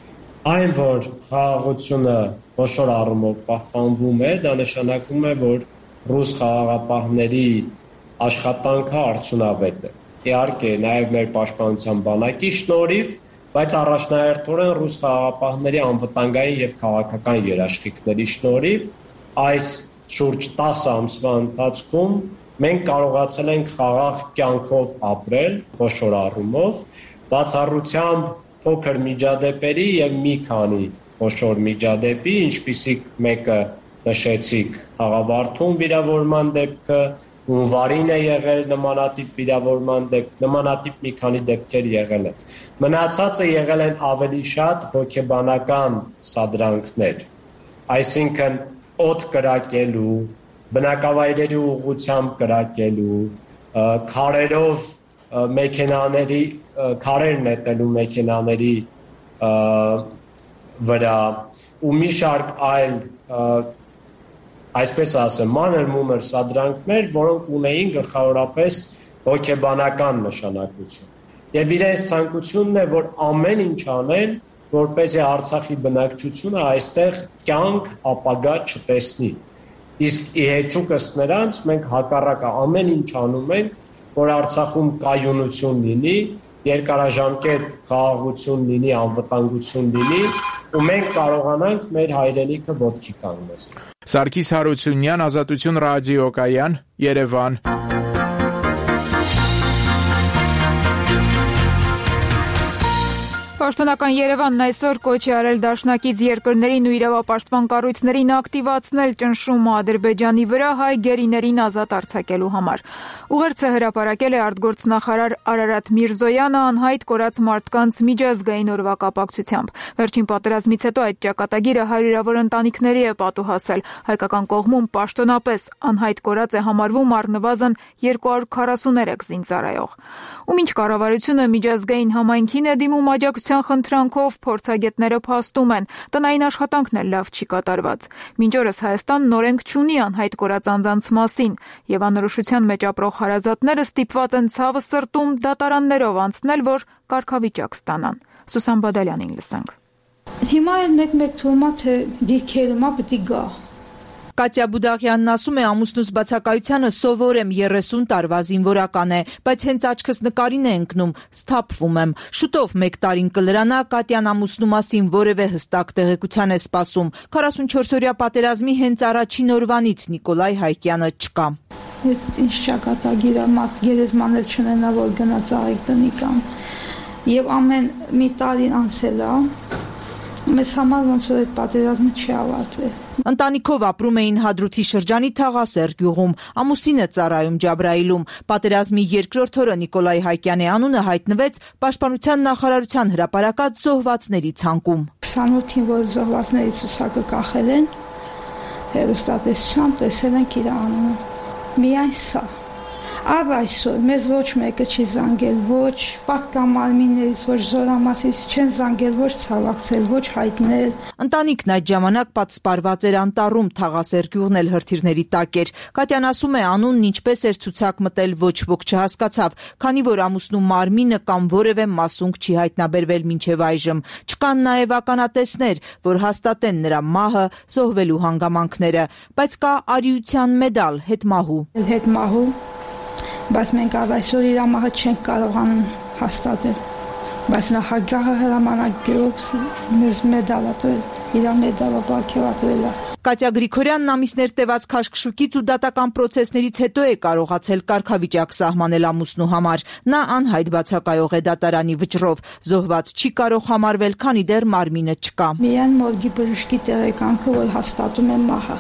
Այն, որ խաղաղությունը խոշոր առումով պահպանվում է, դա նշանակում է, որ ռուս խաղաղապահների աշխատանքը արդյունավետ է։ Իհարկե, նաև մեր պաշտպանության բանակի շնորհիվ, բայց առաջնահերթորեն ռուս խաղաղապահների անվտանգային եւ քաղաքական երաշխիքների շնորհիվ այս շուրջ տասը ամսվա ընթացքում մենք կարողացել ենք խաղաղ կյանքով ապրել խոշոր առումով, բացառությամբ փոքր միջադեպերի եւ մի քանի խոշոր միջադեպի, ինչպիսիք մեկը նշեցիք Խաղավարդում վիրավորման դեպքը, հունվարին է եղել նմանատիպ վիրավորման դեպք, նմանատիպ մի քանի դեպքեր եղել են։ Մնացածը եղել են ավելի շատ հոգեբանական սադրանքներ, այսինքն օդ կրակելու, բնակավայրերի ուղղությամբ կրակելու, քարերով մեքենաների, քարեր նետելու մեքենաների վրա ու մի շարք այլ այսպես ասեմ, մանր-մումր սադրանքներ, որոնք ունեին գլխավորապես հոգեբանական նշանակություն։ Եվ իրենց ցանկությունն է, որ ամեն ինչ անեն, որպեսզի Արցախի բնակչությունը այստեղ կյանք ապագա չտեսնի։ Իսկ ի հեճուկս նրանց մենք հակառակը ամեն ինչ անում ենք, որ Արցախում կայունություն լինի, երկարաժամկետ խաղաղություն լինի, անվտանգություն լինի, ու մենք կարողանանք մեր հայրենիքը ոտքի կանգնեցնել։ Սարգիս Հարությունյան, Ազատություն ռադիոկայան, Երևան։ Պաշտոնական Երևանն այսօր կոչ է արել դաշնակից երկրներին ու իրավապաշտպան կառույցներին ակտիվացնել ճնշումը Ադրբեջանի վրա հայ գերիներին ազատ արձակելու համար։ Ուղերձը հրապարակել է արտգործնախարար Արարատ Միրզոյանը անհայտ կորած մարդկանց միջազգային օրվա կապակցությամբ։ Վերջին պատերազմից հետո այդ ճակատագիրը հարյուրավոր ընտանիքների է պատուհասել։ Հայկական կողմում պաշտոնապես անհայտ կորած է համարվում առնվազն երկու հարյուր քառասուներեք զինծառայող։ Ու մինչ կառավարությունը միջազգային համայնքին է դիմում աջակցության խնդրանքով, փորձագետները փաստում են, տնային աշխատանքն էլ լավ չի կատարված։ Մինչ օրս Հայաստանն օրենք չունի անհայտ կորած անձանց մասին, եւ անորոշության մեջ ապրող հարազատները ստիպված են ցավը սրտում դատարաններով անցնել, որ կարգավիճակ ստանան։ Սուսան Բադալյանին լսենք։ Հիմա էլ մեկ-մեկ թվում է, թե դիրքերումա պետք է գա։ Կատյա Բուդաղյանն ասում է, ամուսնուս բացակայությանը սովոր եմ, երեսուն տարվա զինվորական է, բայց հենց աչքս նկարին է ընկնում, սթափվում եմ։ Շուտով մեկ տարին կլրանա, Կատյան ամուսնու մասին որևէ հստակ տեղեկության է սպասում։ քառասունչորսօրյա պատերազմի հենց առաջին օրվանից Նիկոլայ Հայկյանը չկա։ Ինչ ճակատագիր է, մատ գերեզման էլ չունենա, որ գնա ծաղիկ տնի կամ։ Եվ ամեն մի տարին անցել է, մեզ համար ոնց որ այդ պատերազմը չի ավարտվել։ Ընտանիքով ապրում էին Հադրութի շրջանի Թաղասեր գյուղում, ամուսինը ծառայում Ջաբրայիլում։ Պատերազմի երկրորդ օրը Նիկոլայ Հայկյանի անունը հայտնվեց Պաշտպանության նախարարության հրապարակած զոհվածների ցանկում։ քսանութին, որ զոհվածների ցուցակը կախել են, հեռուստատեսությամբ տեսել ենք իր անունը։ Միայն սա։ Ավ այսօր մեզ ոչ մեկը չի զանգել, ոչ պատկամարմիններից, ոչ զորամասից չեն զանգել, ոչ ցավակցել, ոչ հայտնել։ Ընտանիքն այդ ժամանակ պատսպարված էր անտառում, Թաղասեր գյուղն էլ հրթիռների տակ էր։ Կատյան ասում է, անունն ինչպես էր ցուցակ մտել, ոչ ոք չհասկացավ, քանի որ ամուսնու մարմինը կամ որևէ մասունք չի հայտնաբերվել մինչև այժմ։ Չկան նաև ականատեսներ, որ հաստատեն նրա մահը, զոհվելու հանգամանքները, բայց կա արիության մեդալ հետմահու։ Հետմահու բայց մենք այսօր իր մահը չենք կարողանում հաստատել, բայց նախագահը հրամանագրով մեզ մեդալ է տվել, իր մեդալը պարգևատրել է։ Կատյա Գրիգորյանն ամիսներ տևած քաշքշուկից ու դատական պրոցեսներից հետո է կարողացել կարգավիճակ սահմանել ամուսնու համար։ Նա անհայտ բացակայող է դատարանի վճռով, զոհված չի կարող համարվել, քանի դեռ մարմինը չկա։ Միայն մորգի բժշկի տեղեկանքը, որ հաստատում է մահը։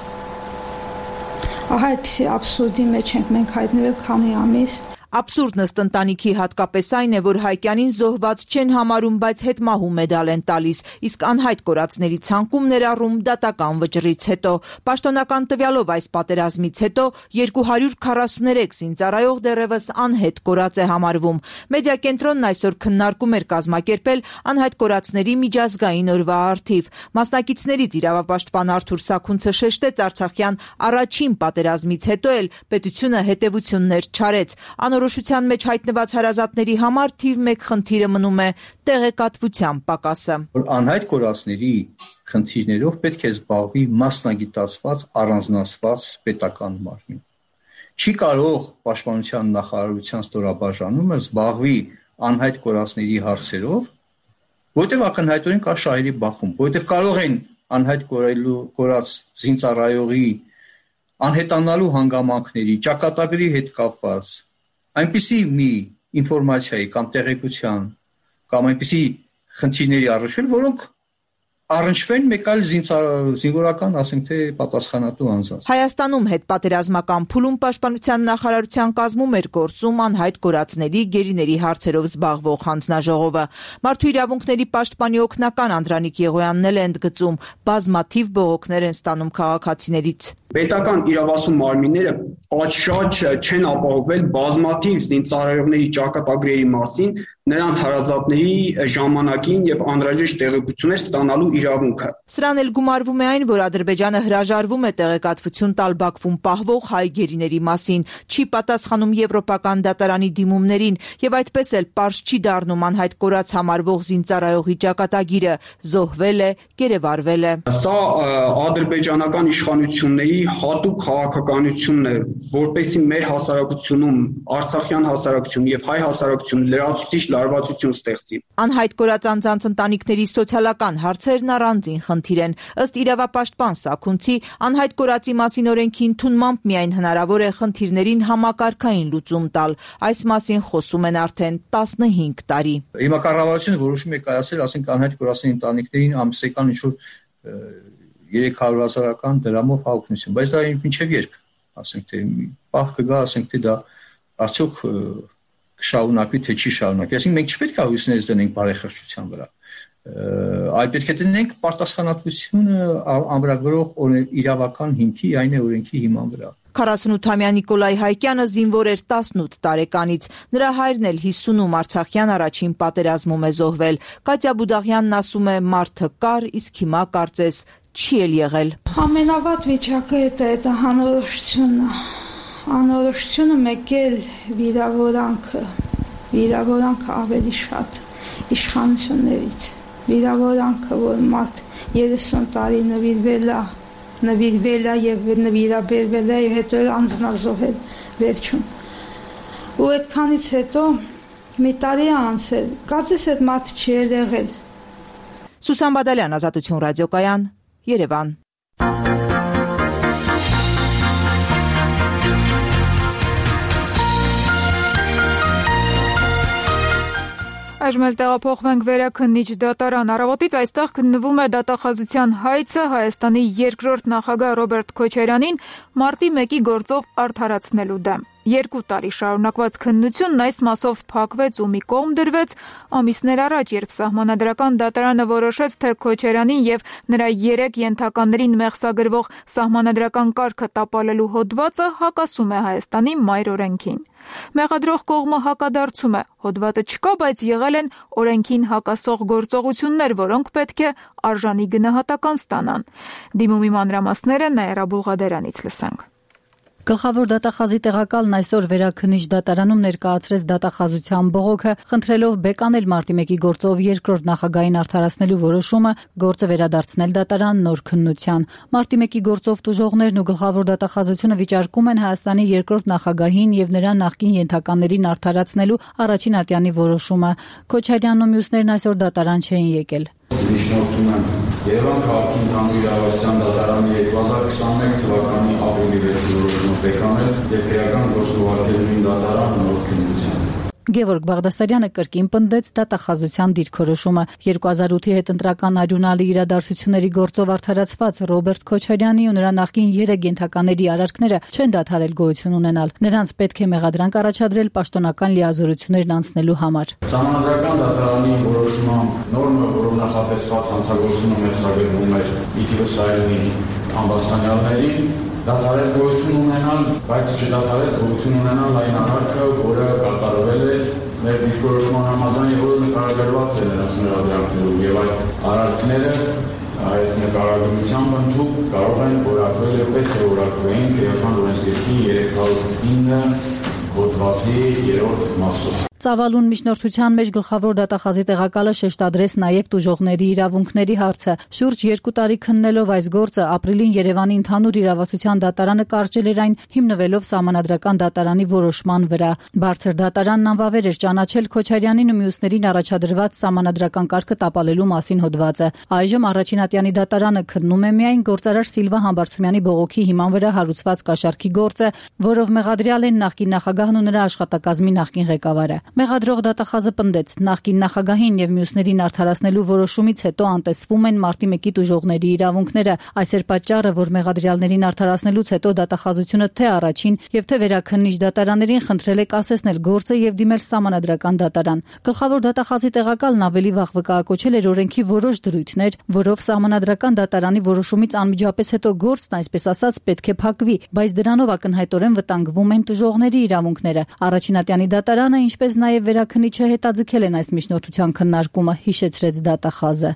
Ահա այդպիսի աբսուրդի մեջ ենք մենք հայտնվել քանի ամիս։ Աբսուրդն ըստ ընտանիքի հատկապես այն է, որ Հայկյանին զոհված չեն համարում, բայց հետմահու մեդալ են տալիս, իսկ անհայտ կորածների ցանկում ներառում դատական վճռից հետո։ Պաշտոնական տվյալով այս պատերազմից հետո երկու հարյուր քառասուներեք զինծառայող դեռևս անհետ կորած է համարվում։ Մեդիակենտրոնն այսօր քննարկում էր կազմակերպել անհայտ կորածների միջազգային օրվա առթիվ։ Մասնակիցներից իրավապաշտպան Արթուր Սաքունցը շեշտեց Արցախյան առաջին պատերազմից հետո էլ պետությունը հետևություններ չարեց։ Անձնորոշության մեջ հայտնված հարազատների համար թիվ մեկ խնդիրը մնում է տեղեկատվության պակասը։ Որ անհայտ կորածների խնդիրներով պետք է զբաղվի մասնագիտացված, առանձնացված պետական մարմին։ Չի կարող Պաշտպանության նախարարության ստորաբաժանումը զբաղվի անհայտ կորածների հարցերով, որտեղ ակնհայտորեն կա շահերի բախում, որտեղ կարող են անհայտ կորելու կորած զինծառայողի անհետանալու հանգամանքների, ճակատագրի հետ կապված այնպիսի մի ինֆորմացիայի կամ տեղեկության կամ այնպիսի խնդիրների առնչվել, որոնք առնչվեն մեկ այլ զինվորական, ասենք թե պատասխանատու անձանց։ Հայաստանում հետպատերազմական փուլում Պաշտպանության նախարարության կազմում էր գործում անհայտ կորածների, գերիների հարցերով զբաղվող հանձնաժողովը։ Մարդու իրավունքների պաշտպանի օգնական Անդրանիկ Եղոյանն էլ ընդգծում, բազմաթիվ բողոքներ են ստանում քաղաքացիներից։ Պետական իրավասու մարմինները պատշաճ չեն ապահովել բազմաթիվ զինծառայողների ճակատագրերի մասին, նրանց հարազատների ժամանակին եւ անհրաժեշտ տեղեկություններ ստանալու իրավունքը։ Սրան էլ գումարվում է այն, որ Ադրբեջանը հրաժարվում է տեղեկատվություն տալ Բաքվում պահվող հայ գերիների մասին, չի պատասխանում Եվրոպական դատարանի դիմումներին եւ այդպես էլ պարզ չի դառնում անհայտ կորած համարվող զինծառայողի ճակատագիրը, զոհվել է, գերեվարվել է։ Սա ադրբեջանական իշխանությունների հատուկ քաղաքականությունն է, որպեսզի մեր հասարակությունում, արցախյան հասարակություն եւ հայ հասարակություն լրացուցիչ լարվածություն ստեղծի։ Անհայտ կորած անձանց ընտանիքների սոցիալական հարցերն առանձին խնդիր են։ Ըստ իրավապաշտպան Սաքունցի, անհայտ կորածի մասին օրենքի ընդունմամբ միայն հնարավոր է խնդիրներին համակարգային լուծում տալ։ Այս մասին խոսում են արդեն տասնհինգ տարի։ Հիմա կառավարությունը որոշում է կայացել, ասենք անհայտ կորածների ընտանիքներին ամսական ինչ-որ երեք հարյուր հազարական դրամով հաուկնություն, բայց դա մինչև երբ, ասենք թե պահ կգա, ասենք թե դա արդյոք կշարունակվի, թե չի շարունակվի։ Այսինքն մենք չպետք է հույսներ դնենք բարեխղճության վրա։ Այլ պետք է դնենք պարտասխանատվությունը ամրագրող իրավական հիմքի, այն է օրենքի հիման վրա։ քառասունութամյա Նիկոլայ Հայկյանը զինվոր էր տասնութ տարեկանից։ Նրա հայրն էլ հիսունում Արցախյան առաջին պատերազմում է զոհվել։ Կատյա Բուդաղյանն ասում է՝ մարդը կար, իսկ հիմա կարծես չի էլ եղել։ Ամենավատ վիճակը դա է անորոշությունը։ Անորոշությունը մեկ էլ վիրավորանքը, վիրավորանքը ավելի շատ իշխանություններից։ Վիրավորանքը, որ մարդ երեսուն տարի նվիրվել է, նվիրվել է եւ նվիրաբերվել է եւ հետո էլ անձնազոհել վերջում։ Ու այդքանից հետո մի տարի է անցել, կարծես այդ մարդ չի եղել։ Սուսան Բադալյան, Ազատություն ռադիոկայան, Երևան։ Այժմ էլ տեղափոխվենք վերաքննիչ դատարան։ Առավոտից այստեղ քննվում է դատախազության հայցը Հայաստանի երկրորդ նախագահ Ռոբերտ Քոչարյանին մարտի մեկի գործով արդարացնելու դեմ։ Երկու տարի շարունակված քննությունն այս մասով փակվեց ու մի կողմ դրվեց ամիսներ առաջ, երբ Սահմանադրական դատարանը որոշեց, թե Քոչարյանին եւ նրա երեք ենթականերին մեղսագրվող սահմանադրական կարգը տապալելու հոդվածը հակասում է Հայաստանի մայր օրենքին։ Մեղադրող կողմը հակադարձում է, հոդվածը չկա, բայց եղել են օրենքին հակասող գործողություններ, որոնք պետք է արժանի գնահատական ստանան։ Դիմումի մանրամասները Նաիրա Բուլղադերանից լսենք։ Գլխավոր դատախազի տեղակալն այսօր վերաքննիչ դատարանում ներկայացրեց դատախազության բողոքը, խնդրելով բեկանել մարտի մեկի գործով երկրորդ նախագահին արդարացնելու որոշումը, գործը վերադարձնել դատարան նոր քննության։ Մարտի մեկի գործով տուժողներն ու գլխավոր դատախազությունը վիճարկում են Հայաստանի երկրորդ նախագահին եւ նրա նախկին ենթականերին արդարացնելու առաջին ատյանի որոշումը։ Քոչարյանն ու մյուսներն այսօր դատարան չէին եկել։ Շնորհում եմ Երևան քաղաքի ընդհանուր իրավասության դատարանի երկու հազար քսաներեք թվականի ապրիլի վեցի որոշումը բեկանել եւ քրեական գործողությունների դատարան նոր քննության։ Գևորգ Բաղդասարյանը կրկին պնդեց դատախազության դիրքորոշումը։ երկու հազար ութի հետընտրական արյունալի իրադարձությունների գործով արդարացված Ռոբերտ Քոչարյանի ու նրա նախկին երեք ենթակաների արարքները չեն դադարել գոյություն ունենալ։ Նրանց պետք է մեղադրանք առաջադրել պաշտոնական լիազորություններն անցնելու համար։ Սահմանադրական դատարանի որոշմամբ նորմը, որով նախատեսված հանցագործությունը մեղսագրվում էր ի թիվս այլնի ամբաստանյալներին, դադարեց գոյություն ունենալ, բայց չդադարեց գոյություն ունենալ այն արարքը, որը կատարվել է մեր դիրքորոշման համաձայն եւ որը նկարագրված է նրանց մեղադրանքներում եւ այդ արարքները այդ նկարագրությամբ ընդհանուր կարող են որակվել եւ պետք է որակվեին քրեական օրենսգրքի երեք հարյուր ինը հոդված հոդվածի երրորդ մասով։ Ծավալուն միջնորդության մեջ գլխավոր դատախազի տեղակալը շեշտադրեց նաև տուժողների իրավունքների հարցը։ Շուրջ երկու տարի քննելով այս գործը, ապրիլին Երևանի ընդհանուր իրավասության դատարանը կարճել էր այն հիմնվելով Սահմանադրական դատարանի որոշման վրա։ Բարձր դատարանն անվավեր էր ճանաչել Քոչարյանին ու մյուսներին առաջադրված Սահմանադրական կարգը տապալելու մասին հոդվածը։ Այժմ Առաջինատյանի դատարանը քննում է միայն գործարար Սիլվա Համբարձումյանի բողոքի հիման վրա հարուցված կաշառքի գործը, որով մեղադրյալ են նախկին նախագահն ու նրա աշխատակազմի նախկին ղեկավարը։ Մեղադրող դատախազը պնդեց, նախկին նախագահին եւ մյուսներին արդարացնելու որոշումից հետո անտեսվում են մարտի մեկի տուժողների իրավունքները։ Այս էր պատճառը, որ մեղադրյալներին արդարացնելուց հետո դատախազությունը թե առաջին եւ թե վերաքննիչ դատարաններին խնդրել է կասեցնել գործը եւ դիմել Սահմանադրական դատարան։ Գլխավոր դատախազի տեղակալն ավելի վաղ վկայակոչել էր օրենքի որոշ դրույթներ, որով Սահմանադրական դատարանի որոշումից անմիջապես հետո գործն, այսպես ասած, պետք է փակվի, բայց դրանով ակնհայտորեն վտանգվում են տուժողների իրավունքները։ Առաջինատյանի դատարանը, ինչպես նաև վերաքննիչը հետաձգել են այս միջնորդության քննարկումը, հիշեցրեց դատախազը։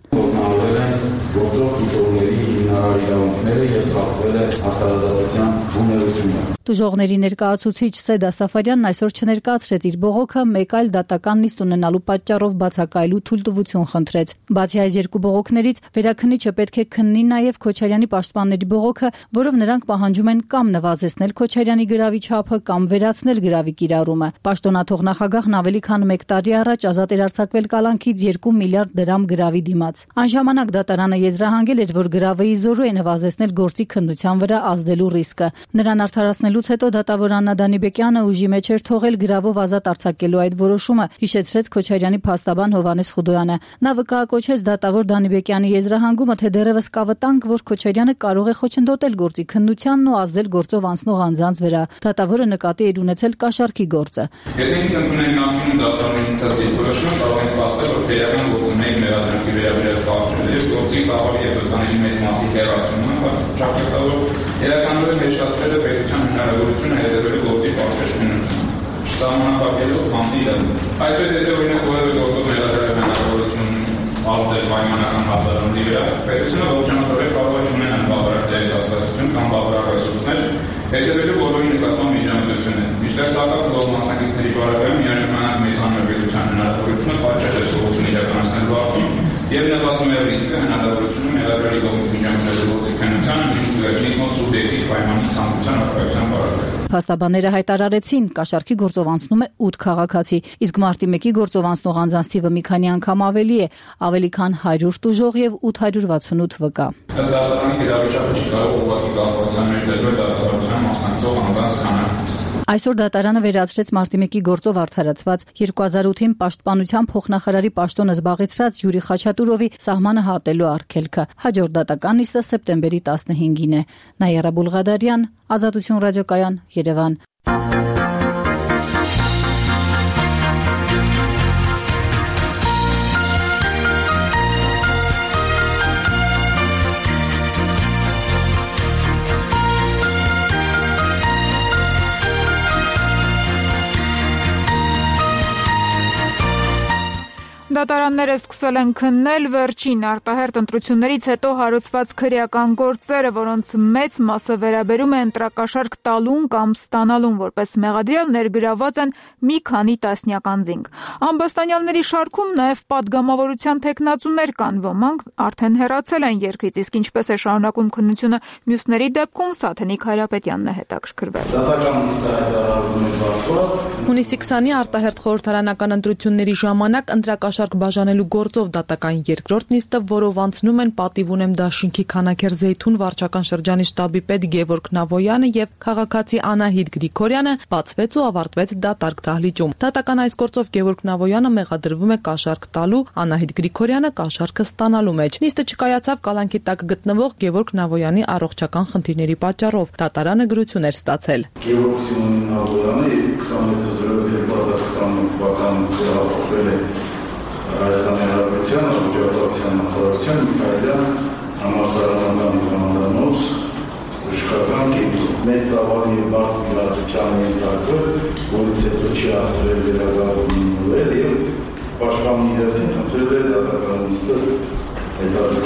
Գործող տուժողների հիմնարար իրավունքները եւ խախտվել է արտադրության բունելությունը։ Տուժողների ներկայացուցիչ Սեդա Սաֆարյանն այսօր չներկայացրեց իր բողոքը, մեկ այլ դատական նիստ ունենալու պատճառով բացակայելու թույլտվություն խնդրեց։ Բացի այս երկու բողոքներից, վերաքննիչը պետք է քննի նաև Քոչարյանի պաշտպանների բողոքը, որով նրանք պահանջում են կամ նվազեցնել Քոչարյանի գրավի չափը, կամ վերացնել գրավի կիրառումը։ Պաշտոնաթող նախագահն ավելի քան մեկ տարի առաջ ազատ էր արձակվել կալանքից երկու միլիարդ դրամ գրավի դիմաց։ Այն ժամանակ դատարանը եզրահանգել էր, որ գրավը իզորու է նվազեցնել գործի քննության վրա ազդելու ռիսկը։ Նրան արդարացնելուց հետո դատավոր Աննա Դանիբեկյանը ուժի մեջ էր թողել գրավով ազատ արձակելու այդ որոշումը, հիշեցրեց Քոչարյանի փաստաբան Հովհաննես Խուդոյանը։ Նա վկայակոչեց դատավոր Դանիբեկյանի եզրահանգումը, թե դեռևս կա վտանգ, որ Քոչարյանը կարող է խոչընդոտել գործի քննությանն ու ազդել գործով անցնող անձանց վրա։ Դատավորը նկատի էր ունեցել կաշառքի գործը։ Եթե ընդունենք նախկին դատարանի ինձ որոշումը, կարող ենք փաստել, որ քրեական գործունեի մեղադրանքի վերաբերյալ կարճել եւ գործի ծավալի եւ վտանգի մեծ մասի հեռացումը, ճակատավոր իրականորեն հեշտացրել է պետության հնարավորությունը հետևելու գործի պաշտպանությունը, չսահմանափակելով խանդիրը։ Այսպես եթե օրինակ որևէ գործով մեղադրել հնարավորություն ազդել պայմանական հազարանձի վրա, պետությունը ողջունաբար կարող է ունենալ բավարար տեղեկատվություն կամ բավարար ռեսուրսներ հետևելու բոլորի նկատմամբ միջամտությունը։ Միշտ սակավ մասնակիցների բարակայում միաժամանակ մեծանում է պետության հնարավորությունը պատճառ է սովորություն իրականացնելու արդյունք եւ նվազում է ռիսկը հնարավորությունը մեղադրելի կողմից միջամտելու գործի քննության միջուկայից մոտ սուբյեկտիվ պայմանի ցանկության ապահովության բարակայում։ Փաստաբանները հայտարարեցին, կաշառքի գործով անցնում է ութ քաղաքացի, իսկ մարտի մեկի գործով անցնող անձանց թիվը մի քանի անգամ ավելի է, ավելի քան հարյուր տուժող եւ ութ հարյուր վաթսունութ վկա։ Ըստ դատարանի իրավիճակը չի կարող ուղղակի կապակցության մեջ դրվել դատավարության մասնակցող անձանց քանակից։ Այսօր դատարանը վերացրեց մարտի մեկի գործով արդարացված երկու հազար ութին պաշտպանության փոխնախարարի պաշտոնը զբաղեցրած Յուրի Խաչատուրովի սահմանը հատելու արգելքը։ Հաջորդ դատական նիստը սեպտեմբերի տասնհինգին է։ Նայիրա Բուլղադարյան, Ազատություն ռադիոկայան, Երևան։ Դատարանները սկսել են քննել վերջին արտահերթ ընտրություններից հետո հարուցված քրեական գործերը, որոնց մեծ մասը վերաբերում է ընտրակաշառք տալուն կամ ստանալուն, որպես մեղադրյալ ներգրավված են մի քանի տասնյակ անձինք։ Ամբաստանյալների շարքում նաև պատգամավորության թեկնածուներ կան, ոմանք արդեն հեռացել են երկրից, իսկ ինչպես է շարունակում քննությունը մյուսների դեպքում, Սաթենիկ Հայրապետյանն է հետաքրքրվել։ Դատական նիստը հայտարարվում է բացված։ Հունիսի քսանի արտահերթ խորհրդարանական ընտրությունների ժամանակ ընտրակաշառք բաժանելու գործով դատական երկրորդ նիստը, որով անցնում են պատիվ ունեմ դաշինքի Քանաքեր Զեյթուն վարչական շրջանի շտաբի պետ Գևորգ Նավոյանը եւ քաղաքացի Անահիտ Գրիգորյանը, բացվեց ու ավարտվեց դատարկ դահլիճում։ Դատական այս գործով Գևորգ Նավոյանը մեղադրվում է կաշառք տալու, Անահիտ Գրիգորյանը կաշառքը ստանալու մեջ։ Նիստը չկայացավ կալանքի տակ գտնվող Գևորգ Նավոյանի առողջական խնդիրների պատճառով։ Դատարանը գրություն էր ստացել։ Գևորգ Սիմոն Նավոյանը քսանվեց երկու հազար քսանութ թվականին հրապարակվել է Հայաստանի Հանրապետության առողջապահության նախարարության Միքայելյան համալսարանական հիվանդանոց բժշկական կենտրոն։ Մեծ ծավալի եւ բարդ վիրահատության ենթարկվել, որից հետո չի հասցրել վերականգնել եւ պաշտպանի իրավունքին խնդրել է դատական նիստը հետաձգել։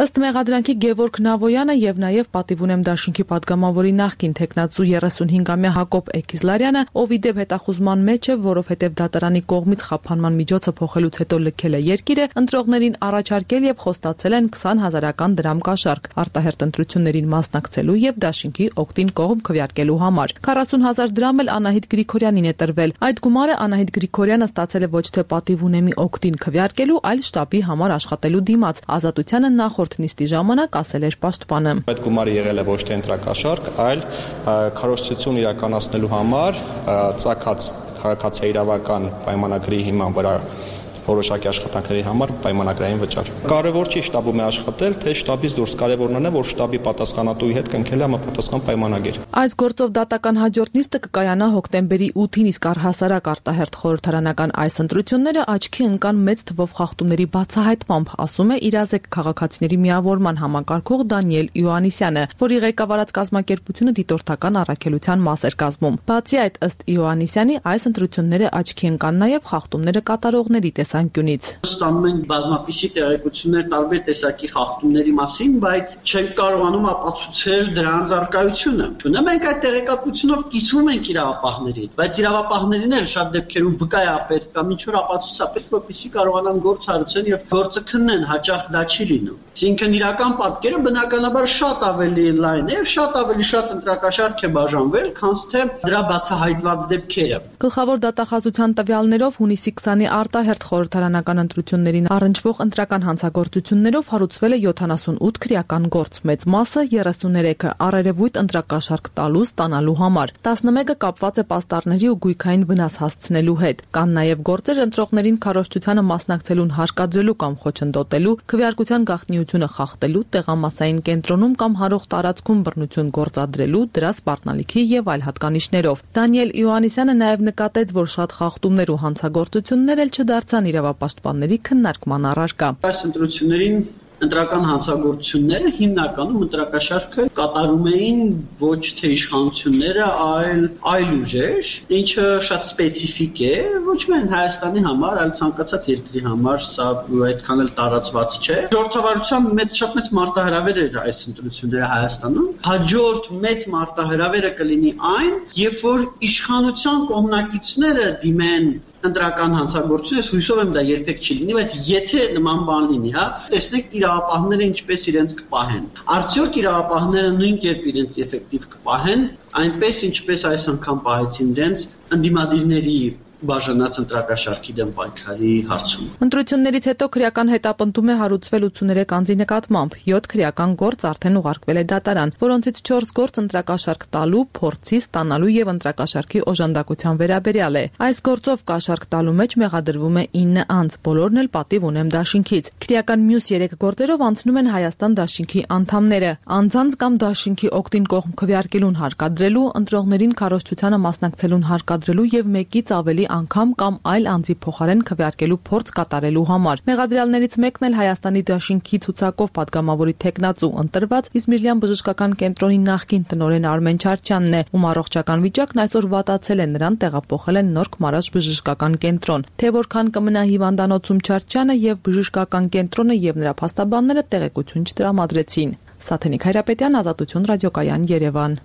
Ըստ մեղադրանքի Գևորգ Նավոյանը եւ նաեւ պատիվ ունեմ դաշինքի падգամավորի նախկին տեխնացու երեսունհինգամյա Հակոբ Էքիզլարյանը, ով ի դեպ հետախուզման մեջ է, որովհետեւ դատարանի կողմից խափանման միջոցը փոխելուց հետո լքել է երկիրը, ընտրողներին առաջարկել եւ խոստացել են քսան հազարական դրամ կաշառք արտահերտ ընտրություններին մասնակցելու եւ դաշինքի օգտին կողմ քվեարկելու համար։ քառասուն հազար դրամ էլ Անահիտ Գրիգորյանին է տրվել։ Այդ գումարը Անահիտ Գրիգորյանը ստացել է ոչ թե պատիվ ունեմի օգտին քվեարկելու, այլ շտաբի համար աշխատելու դիմաց։ Ազատությանը նախորդ նիստի ժամանակ ասել էր պաշտպանը։ Այդ գումարը եղել է ոչ թե ընտրակաշառք, այլ քարոզչություն իրականացնելու համար ծագած քաղաքացիական պայմանագրի հիման վրա որոշակի աշխատանքների համար պայմանագրային վճար։ Կարևոր չի շտաբում է աշխատել, թե շտաբից դուրս կարևորն է, որ շտաբի պատասխանատուի հետ կնքել է համապատասխան պայմանագիր։ Այս գործով դատական հաջորդ նիստը կկայանա հոկտեմբերի ութին, իսկ առհասարակ արտահերթ խորհրդարանական այս ընտրությունները աչքի ընկան մեծ թվով խախտումների բացահայտմամբ, ասում է իրազեկ քաղաքացիների միավորման համակարգող Դանիել Իոաննիսյանը, որի ղեկավարած կազմակերպությունը դիտորդական առաքելության մաս էր կազմում։ Բացի այդ, ըստ Իոաննիսյանի, այս ընտրությունները աչքի ընկան նաև խախտումները կատարողների տեսանկյունից։ Ստանում ենք բազմապիսի տեղեկություններ տարբեր տեսակի խախտումների մասին, բայց չենք կարողանում ապացուցել դրանց առկայությունը։ Մենք այդ տեղեկատվությունով կիսվում ենք իրավապահներին, բայց իրավապահներին էլ շատ դեպքերում վկա է պետք կամ ինչ-որ ապացուցապետ, որպեսզի կարողանան գործ հարուցեն եւ գործը քննեն, հաճախ դա չի լինում։ Այսինքն իրական պատկերը բնականաբար շատ ավելի լայն է եւ շատ ավելի շատ ընտրակաշառք է բաժանվել, քան թե դրա բացահայտված դեպքերը։ Գլխավոր դատախազության տվյալներով հունիսի քսանի արտահերթ խորհրդարանական ընտրություններին առնչվող ընտրական հանցագործություններով հարուցվել է յոթանասունութ քրեական գործ, մեծ մասը երեսուներեքը առերևույթ ընտրակաշառք տալու ստանալու համար։ տասնմեկը կապված է պաստառների ու գույքային վնաս հասցնելու հետ։ Կան նաև գործեր ընտրողներին քարոզչությանը մասնակցելուն հարկադրելու կամ խոչընդոտելու, քվեարկության գաղտնիությունը խախտելու, տեղամասային կենտրոնում կամ հարող տարածքում բռնություն գործադրելու, դրա սպառնալիքի եւ այլ հատկանիշներով։ Դանիել Իոաննիսյանը նաև նկատեց, որ շատ խախտումներ ու հանցագործություններ էլ չդարձան իրավապաշտպանների քննարկման առարկա։ Այս ընտրություններին ընտրական հանցագործությունները հիմնականում ընտրակաշառքը կատարում էին ոչ թե իշխանությունները, այլ այլ ուժեր, ինչը շատ սպეციფიկ է, ոչ միայն Հայաստանի համար, այլ ցանկացած երկրի համար, սա այդքան էլ տարածված չէ։ Ժողովրդավարության մեծ շատ մեծ մարտահրավեր էր այս ընտրությունները Հայաստանում։ Հաջորդ մեծ մարտահրավերը կլինի այն, երբ որ իշխանության կողմնակիցները դիմեն ընտրական հանցագործություն, ես հույսով եմ դա երբեք չի լինի, բայց եթե նման բան լինի, հա, տեսնեք իրավապահները ինչպես իրենց կպահեն։ Արդյոք իրավապահները նույն կերպ իրենց էֆեկտիվ կպահեն, այնպես ինչպես այս անգամ պահեցին իրենց ընդդիմադիրների բաժանած ընտրակաշառքի դեմ պայքարի հարցում։ Ընտրություններից հետո քրեական հետապնդում է հարուցվել ութսուներեք անձի նկատմամբ, յոթ քրեական գործ արդեն ուղարկվել է դատարան, որոնցից չորս գործ ընտրակաշառք տալու, փորձի, ստանալու եւ ընտրակաշառքի օժանդակության վերաբերյալ է։ Այս գործով կաշառք տալու մեջ մեղադրվում է ինը անձ, բոլորն էլ պատիվ ունեմ դաշինքից։ Քրեական մյուս երեք գործերով անցնում են Հայաստան դաշինքի անդամները։ Անձանց կամ դաշինքի օգտին կողմ քվեարկելուն հարկադրելու, ընտրողներին քարոզչությանը մասնակցելուն հարկադրելու եւ մեկից ավելի անգամ կամ այլ անձի փոխարեն քվեարկելու փորձ կատարելու համար։ Մեղադրյալներից մեկն էլ Հայաստանի դաշինքի ցուցակով падգամավորի տեխնացու ընտրված Իզմիրլյան բժշկական կենտրոնի նախկին տնօրեն Արմեն Չարչյանն է, ում առողջական վիճակն այսօր վատացել է, նրան տեղափոխել են Նոր Քմարաշ բժշկական կենտրոն։ Թե որքան կմնա հիվանդանոցում Չարչյանը եւ բժշկական կենտրոնը եւ նրա փաստաբանները տեղեկություն չտրամադրեցին։ Սաթենիկ Հայրապետյան, Ազատություն ռադիոկայան, Երևան։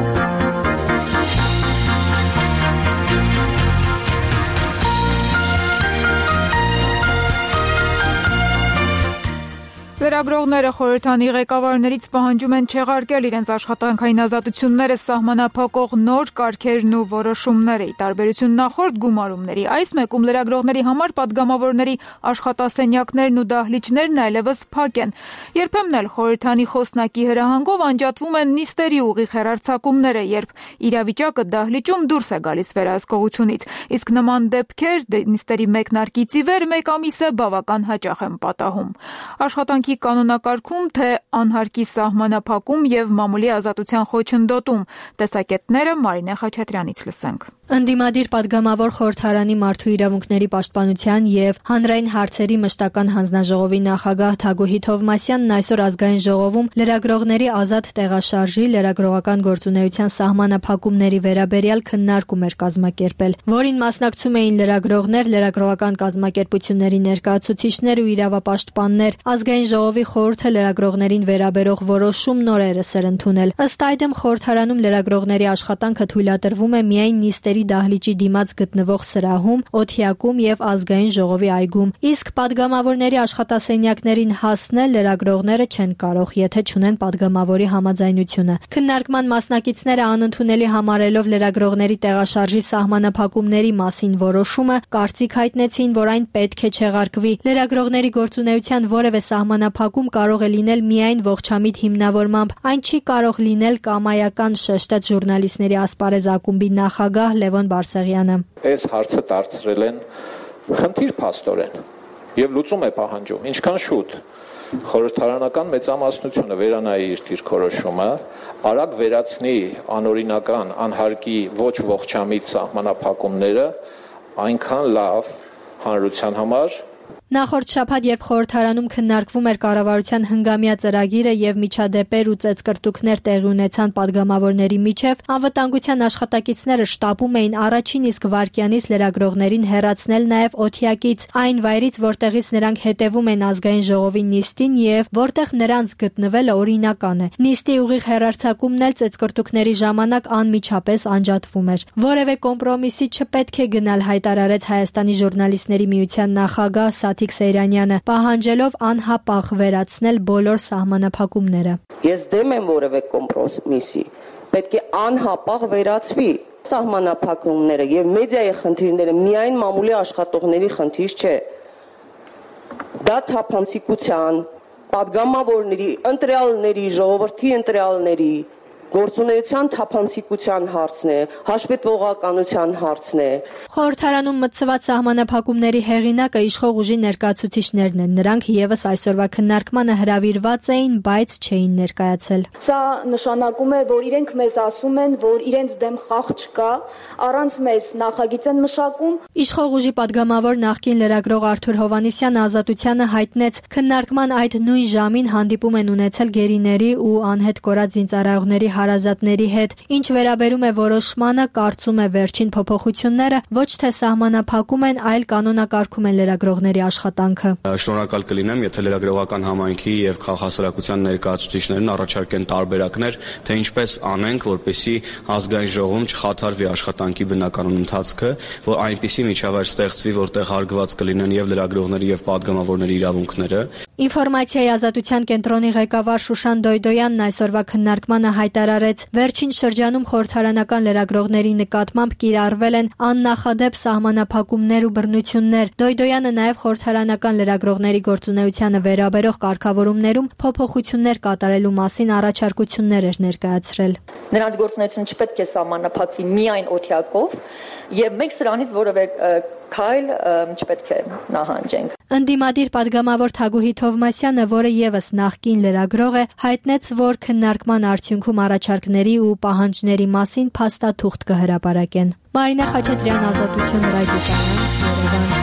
Վերագրողները խորհրդանի ղեկավարներից պահանջում են չեղարկել իրենց աշխատանքային ազատությունները սահմանափակող նոր կարգերն ու որոշումները։ Ի տարբերություն նախորդ գումարումների, այս մեկում լրագրողների համար падգամավորների աշխատասենյակներն ու դահլիճներն այլևս փակ են։ Երբեմն էլ խորհրդանի խոսնակի հրահանգով անջատվում են նիստերի ուղիղ հեռարձակումները, երբ իրավիճակը դահլիճում դուրս է գալիս վերահսկողությունից։ Իսկ նման դեպքեր նիստերի մեկնարկից ի վեր մեկ ամիս է բավական հաճախ են պատահում։ Աշխատանքի կանոնակարգում, թե անհարկի սահմանափակում եւ մամուլի ազատության խոչընդոտում։ Տեսակետները Մարինե Խաչատրյանից լսենք։ Ընդդիմադիր падգամավոր խորհրդարանի մարդու իրավունքների պաշտպանության եւ հանրային հարցերի մշտական հանձնաժողովի նախագահ Թագուհի Թովմասյանն այսօր ազգային ժողովում լրագրողների ազատ տեղաշարժի, լրագրողական գործունեության սահմանափակումների վերաբերյալ քննարկում էր կազմակերպել, որին մասնակցում էին լրագրողներ, լրագրողական կազմակերպությունների ներկայացուցիչներ ու իրավապաշտպաններ։ Ազգային ժողովի ժողովի խորհուրդը լրագրողներին վերաբերող որոշում նորերս էր ընդունել։ Ըստ այդմ խորհրդարանում լրագրողների աշխատանքը թույլատրվում է միայն նիստերի դահլիճի դիմաց գտնվող սրահում, օթյակում եւ ազգային ժողովի այգում, իսկ падգամավորների աշխատասենյակներին հասնել լրագրողները չեն կարող, եթե չունեն падգամավորի համաձայնությունը։ Քննարկման մասնակիցները անընդունելի համարելով լրագրողների տեղաշարժի սահմանափակումների մասին որոշումը, կարծիք հայտնեցին, որ այն պետք է չեղարկվի։ Լրագրողների գործունեության որևէ սահմանափակում կարող է լինել միայն ողջամիտ հիմնավորմամբ, այն չի կարող լինել կամայական, շեշտեց ժուրնալիստների ասպարեզ ակումբի նախագահ Լևոն Բարսեղյանը։ Այս հարցը դարձրել են խնդիր փաստորեն եւ լուծում է պահանջում, ինչքան շուտ խորհրդարանական մեծամասնությունը վերանայի իր դիրքորոշումը, արագ վերացնի անօրինական, անհարկի, ոչ ողջամիտ սահմանափակումները, այնքան լավ հանրության համար։ Նախորդ շաբաթ, երբ խորհրդարանում քննարկվում էր կառավարության հնգամյա ծրագիրը եւ միջադեպեր ու ծեծկրտուքներ տեղի ունեցան падգամավորների միջև, անվտանգության աշխատակիցները շտապում էին առաջին իսկ վայրկյանից լրագրողներին հեռացնել նաեւ օթյակից, այն վայրից, որտեղից նրանք հետևում են ազգային ժողովի նիստին եւ որտեղ նրանց գտնվելը օրինական է։ Նիստի ուղիղ հեռարձակումն էլ ծեծկրտուքների ժամանակ անմիջապես անջատվում էր։ Որևէ կոմպրոմիսի չպետք է գնալ, հայտարարեց Հայաստանի ժուրնալիստների միության նախագահ Սաթիկ Սեյրանյանը, պահանջելով անհապաղ վերացնել բոլոր սահմանափակումները։ Ես դեմ եմ որևէ կոմպրոմիսի, պետք է անհապաղ վերացվի սահմանափակումները եւ մեդիայի խնդիրները միայն մամուլի աշխատողների խնդիր չէ։ Դա թափանցիկության, падգամավորների, ընտրյալների, ժողովրդի ընտրյալների գործունեության թափանցիկության հարցն է, հաշվետվողականության հարցն է։ Խորհրդարանում մտցված սահմանափակումների հեղինակը իշխող ուժի ներկայացուցիչներն են։ Նրանք եւս այսօրվա քննարկմանը հրավիրված էին, բայց չէին ներկայացել։ Սա նշանակում է, որ իրենք մեզ ասում են, որ իրենց դեմ խաղ չկա, առանց մեզ նախագիծ են մշակում։ Իշխող ուժի падգամավոր նախկին լրագրող Արթուր Հովհաննիսյանը Ազատությանը հայտնեց, քննարկման այդ նույն ժամին հանդիպում են ունեցել գերիների ու անհետ կորած զինծառայողների հարազատների հետ, ինչ վերաբերում է որոշմանը, կարծում է վերջին փոփոխությունները ոչ թե սահմանափակում են, այլ կանոնակարգում են լրագրողների աշխատանքը։ Շնորհակալ կլինեմ, եթե լրագրողական համայնքի եւ քաղաքասարակության ներկայացուցիչներն առաջարկեն տարբերակներ, թե ինչպես անենք, որպեսզի ազգային ժողովում չխաթարվի աշխատանքի բնականon ընթացքը, որ այնպիսի միջավայր ստեղծվի, որտեղ հարգված կլինեն եւ լրագրողների եւ падգամավորների իրավունքները։ Ինֆորմացիայի ազատության կենտրոնի ղեկավար Շուշան Դոյդոյանն այսօրվա քննարկմանը հայտարարեց, վերջին շրջանում խորհրդարանական լրագրողների նկատմամբ կիրառվել են աննախադեպ սահմանափակումներ ու բռնություններ։ Դոյդոյանը նաև խորհրդարանական լրագրողների գործունեությանը վերաբերող կարգավորումներում փոփոխություններ կատարելու մասին առաջարկություններ էր ներկայացրել։ Նրանց գործունեությունը չպետք է սահմանափակվի միայն օթյակով, եւ մենք սրանից որևէ քայլ չպետք է նահանջենք։ Ընդդիմադիր падգամավոր Թագուհի Թովմասյանը, որը եւս նախկին լրագրող է, հայտնեց, որ քննարկման արդյունքում առաջարկների ու պահանջների մասին փաստաթուղթ կհրապարակեն։ Մարինա Խաչատրյան, Ազատություն, ռադիոկայան, Երևան։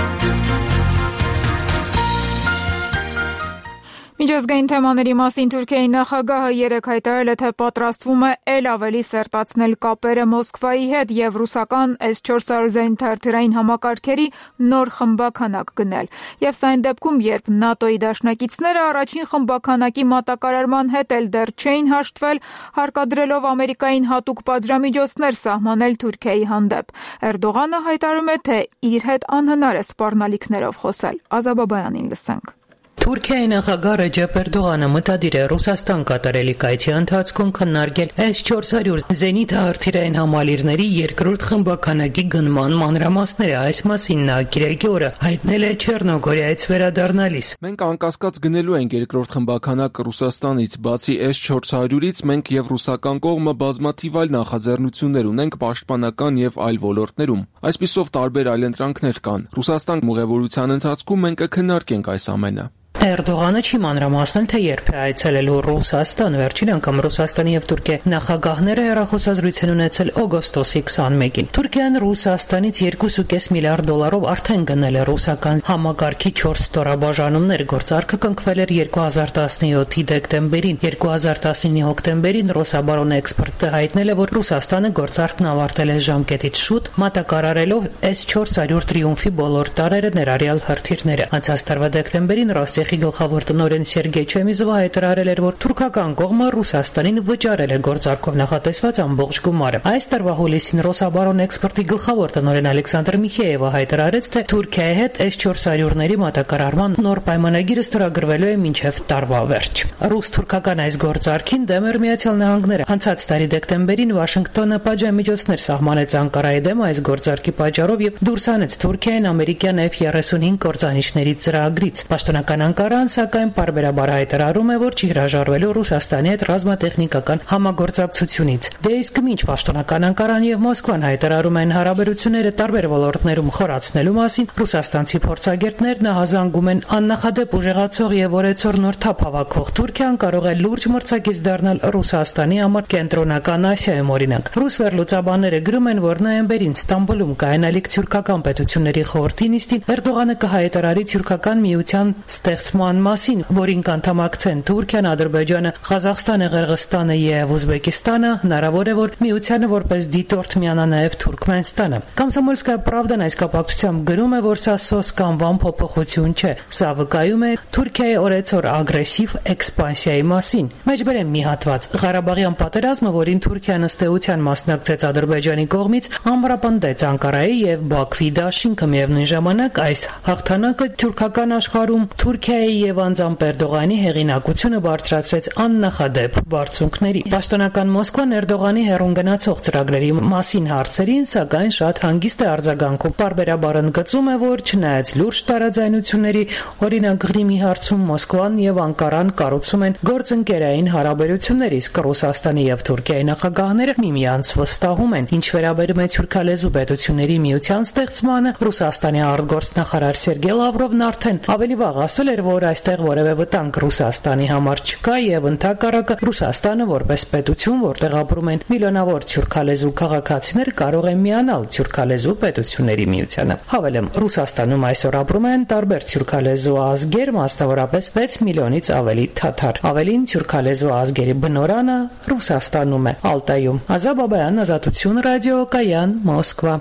Միջազգային թեմաների մասին Թուրքիայի նախագահը երեկ հայտարարել է, թե պատրաստվում է ել ավելի սերտացնել կապերը Մոսկվայի հետ եւ ռուսական էս չորս հարյուր զենիթարթերային համակարգերի նոր խմբաքանակ գնել։ Եվ սա այն դեպքում, երբ ՆԱՏՕ-ի դաշնակիցները առաջին խմբաքանակի մատակարարման հետ էլ դեռ չէին հաշտվել, հարկադրելով Ամերիկային հատուկ պատժամիջոցներ սահմանել Թուրքիայի հանդեպ։ Էրդողանը հայտարարում է, թե իր հետ անհնար է սպառնալիքներով խոսել։ Ազաբաբայանին լսենք։ Թուրքիայի նախագահ Ռեջեփ Էրդողանը մտադիր է Ռուսաստան կատարելի կայցի ընթացքում քննարկել էս չորս հարյուր զենիթահրթիռային համալիրների երկրորդ խմբականակի գնման մանրամասները։ Այս մասին նա գիրակի օրը հայտնել է Չեռնոգորիայից վերադառնալիս։ Մենք անկասկած գնելու ենք երկրորդ խմբականակը Ռուսաստանից, բացի էս չորս հարյուրից մենք եւ ռուսական կողմը բազմաթիվ այլ նախաձեռնություններ ունենք պաշտպանական եւ այլ ոլորտներում։ Այսպիսով տարբեր այլընտրանքներ կան։ Ռուսաստան ուղևորության ընթացքում մենք կքննարկենք այս ամենը։ Էրդողանը չի մանրամասնել, թե երբ է այցելելու Ռուսաստան։ Վերջին անգամ Ռուսաստանի եւ Թուրքիա նախագահները հեռախոսազրույց են ունեցել օգոստոսի քսանմեկին։ Թուրքիան Ռուսաստանից երկու կόμμα պենս միլիարդ դոլարով արդեն գնել է ռուսական համակարգի չորս ստորաբաժանումներ։ Գործարքը կնքվել էր երկու հազար տասնյոթի դեկտեմբերին։ երկու հազար տասնինի հոկտեմբերին Ռոսաբարոն էքսպերտը հայտնել է, որ Ռուսաստանը գործարքն ավարտել է ժամկետից շուտ, մատակարարելով էս չորս հարյուր Տրիումֆի բոլոր տարրերը, ներառյալ հրթիռները։ Անցած տարվա դեկտեմբերին Ռոսիա ցեխի գլխավոր տնօրեն Սերգեյ Չեմիզովը հայտարարել էր, որ թուրքական կողմը Ռուսաստանին վճարել է գործարքով նախատեսված ամբողջ գումարը։ Այս տարվա հուլիսին Ռոսաբարոն էքսպորտի գլխավոր տնօրեն Ալեքսանդր Միխեևը հայտարարեց, թե Թուրքիայի հետ էս չորս հարյուրների մատակարարման նոր պայմանագիրը ստորագրվելու է մինչև տարվա վերջ։ Ռուս-թուրքական այս գործարքին դեմ էր Միացյալ Նահանգները։ Անցած տարի դեկտեմբերին Վաշինգտոնը պատժամիջոցներ սահմանեց Անկարայի դեմ այս գործարքի պատճառով եւ դուրս հանեց Թուրքիային ամերիկյան Էֆ թերթ կործանիչների ծրագրից։ Պաշտոնական Անկարան սակայն պարբերաբար հայտարարում է, որ չի հրաժարվելու Ռուսաստանի հետ ռազմատեխնիկական համագործակցությունից։ Դե իսկ մինչ պաշտոնական Անկարան եւ Մոսկվան հայտարարում են հարաբերությունները տարբեր ոլորտներում խորացնելու մասին, ռուսաստանցի փորձագետներն ահազանգում են աննախադեպ ուժեղացող եւ օրեցօր նոր թափ հավաքող Թուրքիան կարող է լուրջ մրցակից դառնալ Ռուսաստանի համար Կենտրոնական Ասիայում օրինակ։ Ռուս վերլուծաբանները գրում են, որ նոյեմբերին Ստամբուլում կայանալիք թուրքական պետությունների խորհրդի նիստին Էրդողանը կհայտարարի թուրքական միության ստեղծման մասին, որին կանդամակցեն Թուրքիան, Ադրբեջանը, Ղազախստանը, Ղրղստանը եւ Ուզբեկիստանը, հնարավոր է, որ միությանը որպես դիտորդ միանա նաեւ Թուրքմենստանը։ Կոմսոմոլսկայա պրավդան այս կապակցությամբ գրում է, որ սա սոսկ անվան փոփոխություն չէ, սա վկայում է Թուրքիայի օրեցօր ագրեսիվ էքսպանսիայի մասին։ Մեջբերեմ մի հատված. Ղարաբաղյան պատերազմը, որին Թուրքիան ըստ էության մասնակցեց Ադրբեջանի կողմից, ամրապնդեց Անկարայի եւ Բաքվի դաշինքը։ Միևնույն ժամանակ այս հաղթանակը թուրքական աշխարհում Թուրքիայի եւ անձամբ Էրդողանի հեղինակությունը բարձրացրեց աննախադեպ բարձունքների։ Պաշտոնական Մոսկվան Էրդողանի հեռուն գնացող ծրագրերի մասին հարցերին, սակայն շատ հանգիստ է արձագանքում։ Պարբերաբար ընդգծում է, որ չնայած լուրջ տարաձայնությունների, օրինակ Ղրիմի հարցում Մոսկվան եւ Անկարան կառուցում են գործընկերային հարաբերություններ, իսկ Ռուսաստանի եւ Թուրքիայի նախագահները միմյանց վստահում են։ Ինչ վերաբերում է թուրքալեզու պետությունների միության ստեղծմանը, Ռուսաստանի արտգործնախարար Սերգեյ Լավրովն արդեն ավելի վաղ ասել էր, որ այստեղ որևէ վտանգ Ռուսաստանի համար չկա եւ ընդհակառակը Ռուսաստանը որպես պետություն, որտեղ ապրում են միլիոնավոր թուրքալեզու քաղաքացիներ, կարող է միանալ թուրքալեզու պետությունների միությանը։ Հավելեմ, Ռուսաստանում այսօր ապրում են տարբեր թուրքալեզու ազգեր, մասնավորապես վեց միլիոնից ավելի թաթար։ Ավելին, թուրքալեզու ազգերի բնորանը Ռուսաստանում է, Ալտայում։ Ազատ Բաբայան, Ազատություն ռադիո, Կայան, Մոսկվա։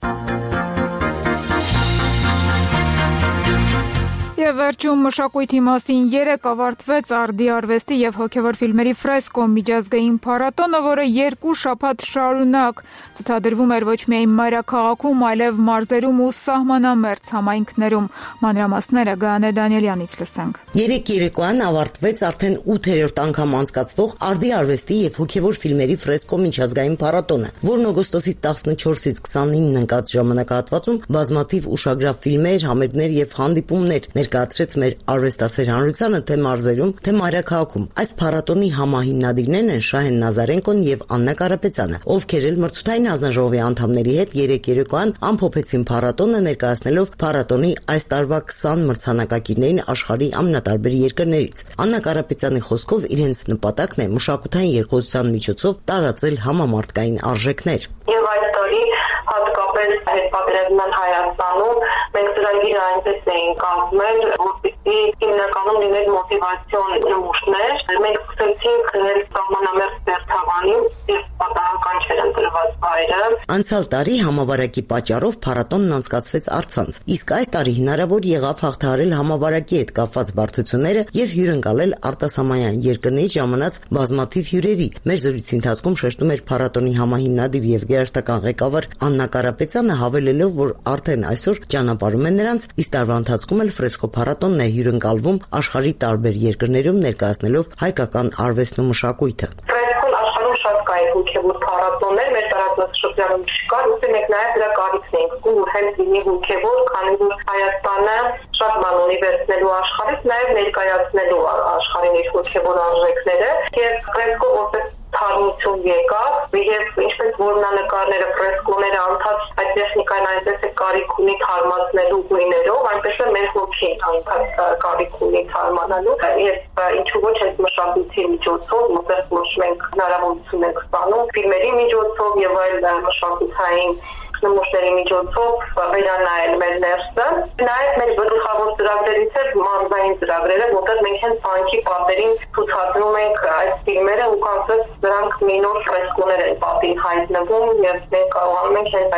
Եվ վերջում մշակույթի մասին երեկ ավարտվեց արդի արվեստի եւ հոգեվոր ֆիլմերի ֆրեսկո միջազգային փառատոնը, որը երկու շաբաթ շարունակ ցուցադրվում էր ոչ միայն մայրաքաղաքում, այլև մարզերում ու սահմանամերձ համայնքներում։ Մանրամասները Գայանե Դանիելյանից լսենք։ Երեկ երեկոյան ավարտվեց արդեն ութերորդ անգամ անցկացվող արդի արվեստի եւ հոգեվոր ֆիլմերի ֆրեսկո միջազգային փառատոնը, որն օգոստոսի տասնչորսից քսանինն ընկած ժամանակահատվածում բազմաթիվ ուշագրավ ֆիլմեր, համերգներ եւ հանդիպումներ ներկայացրեց մեր արվեստասեր հանրությանը թե մարզերում, թե մայրաքաղաքում։ Այս փառատոնի համահիմնադիրներն են Շահեն Նազարենկոն եւ Աննա Կարապետյանը, ովքեր էլ մրցութային հանձնաժողովի անդամների հետ երեկ երեկոյան ամփոփեցին փառատոնը, ներկայացնելով փառատոնի այս տարվա քսան մրցանակակիրներին աշխարհի ամենատարբեր երկրներից։ Աննա Կարապետյանի խոսքով իրենց նպատակն է մշակութային երկխոսության միջոցով տարածել համամարտկային արժեքներ։ Եվ այս տարի հատկապես հետպատերազմյան Հայաստանում մենք ծրագիրը այնպես էինք կազմել, որպեսզի հիմնականում լիներ մոտիվացիոն նմուշներ։ Մենք սկսեցինք դնել սահմանամերձ Բերթավանի եւ պատահական չէր ընտրված վայրը։ Անցյալ տարի համավարակի պատճառով փառատոնն անցկացվեց առցանց, իսկ այս տարի հնարավոր եղավ հաղթահարել համավարակի հետ կապված բարդությունները եւ հյուրընկալել արտասահմանյան երկրներից ժամանած բազմաթիվ հյուրերի։ Մեր զրույցի ընթացքում շեշտում էր փառատոնի համահիմնադիր եւ գերստական ղեկավար Աննա Կարապետյանը, հավելելով, որ արդեն այսօր ճանապարհում են նրանց, իսկ տարվա ընթացքում էլ ֆրեսկո փառատոնն է հյուրընկալվում աշխարհի տարբեր երկրներում, ներկայացնելով հայկական արվեստն ու մշակույթը։ Ֆրեսկոն աշխարհում շատ կայ հոգեվոր փառատոններ, մեր տարածաշրջանում չկար, ուստի մենք նաև դրա կարիքն ենք ու հենց լինի հոգեվոր, քանի որ Հայաստանը շատ բան ունի վերցնելու աշխարհից, նաև ներկայացնելու աշխարհին իր հոգեվոր արժեքները եւ ֆրեսկո որպես թարմություն եկավ եւ ինչպես որմնանկարները, ֆրեսկոները անցած այդ տեխնիկան այնպես է կարիք ունի թարմացնելու գույներով, այնպես էլ մեր հոգին անցած կարիք ունի թարմանալու եւ ինչու ոչ այս մշակույթի միջոցով, որտեղ ոչ մենք հնարավորություն ենք ստանում ֆիլմերի միջոցով եւ այլ մշակութային նմուշների միջոցով վերանայել մեր ներսը։ Նաև մեր գլխավոր ծրագրերից է մարզային ծրագրերը, որտեղ մենք հենց բանկի պատերին ցուցադրում ենք այս ֆիլմերը ու կանցած դրանք մի նոր ֆրեսկոներ են պատին հայտնվում եւ մենք կարողանում ենք հենց այս բանկի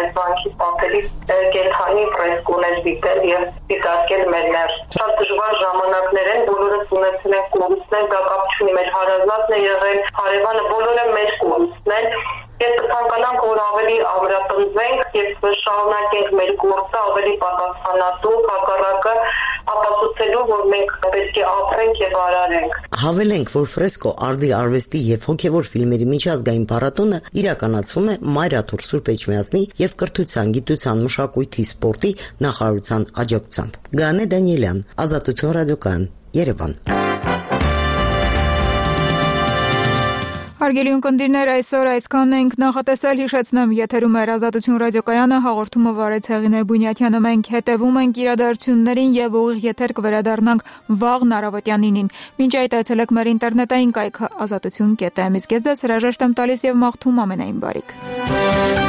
անսպասելի կենդանի ֆրեսկոներ դիտել եւ դիտարկել մեր ներս։ Շատ դժվար ժամանակներ են, բոլորս ունեցել են կորուստներ, դա կապ չունի մեր հարազատն է եղել, հարևանը, բոլորը մեր կորուստն են։ Ես ցանկանանք, որ ավելի ամրապնդվենք եւ շարունակենք մեր գործը ավելի պատասխանատու, հակառակը ապացուցելու, որ մենք պետք է ապրենք եւ արարենք։ Հավելենք, որ ֆրեսկո արդի արվեստի եւ հոգեվոր ֆիլմերի միջազգային փառատոնը իրականացվում է Մայրաթուր Սուրբ Էջմիածնի եւ Կրթության, Գիտության, Մշակույթի, Սպորտի նախարարության աջակցությամբ։ Գանե Դանիելյան, Ազատություն ռադիոկայան, Երևան։ Հարգելի ունկնդիրներ, այսօր այսքանն ենք նախատեսել, հիշեցնեմ, եթերում է Ազատություն ռադիոկայանը, հաղորդումը վարեց Հեղինե Բունյաթյանը, մենք հետևում ենք իրադարձություններին եւ ուղիղ եթեր կվերադառնանք վաղն առավոտյան նինին։ Մինչ այդ այցելեք մեր ինտերնետային կայքը ազատություն կետ եմ, իսկ ես ձեզ հրաժեշտ եմ տալիս եւ մաղթում ամենայն բարիք։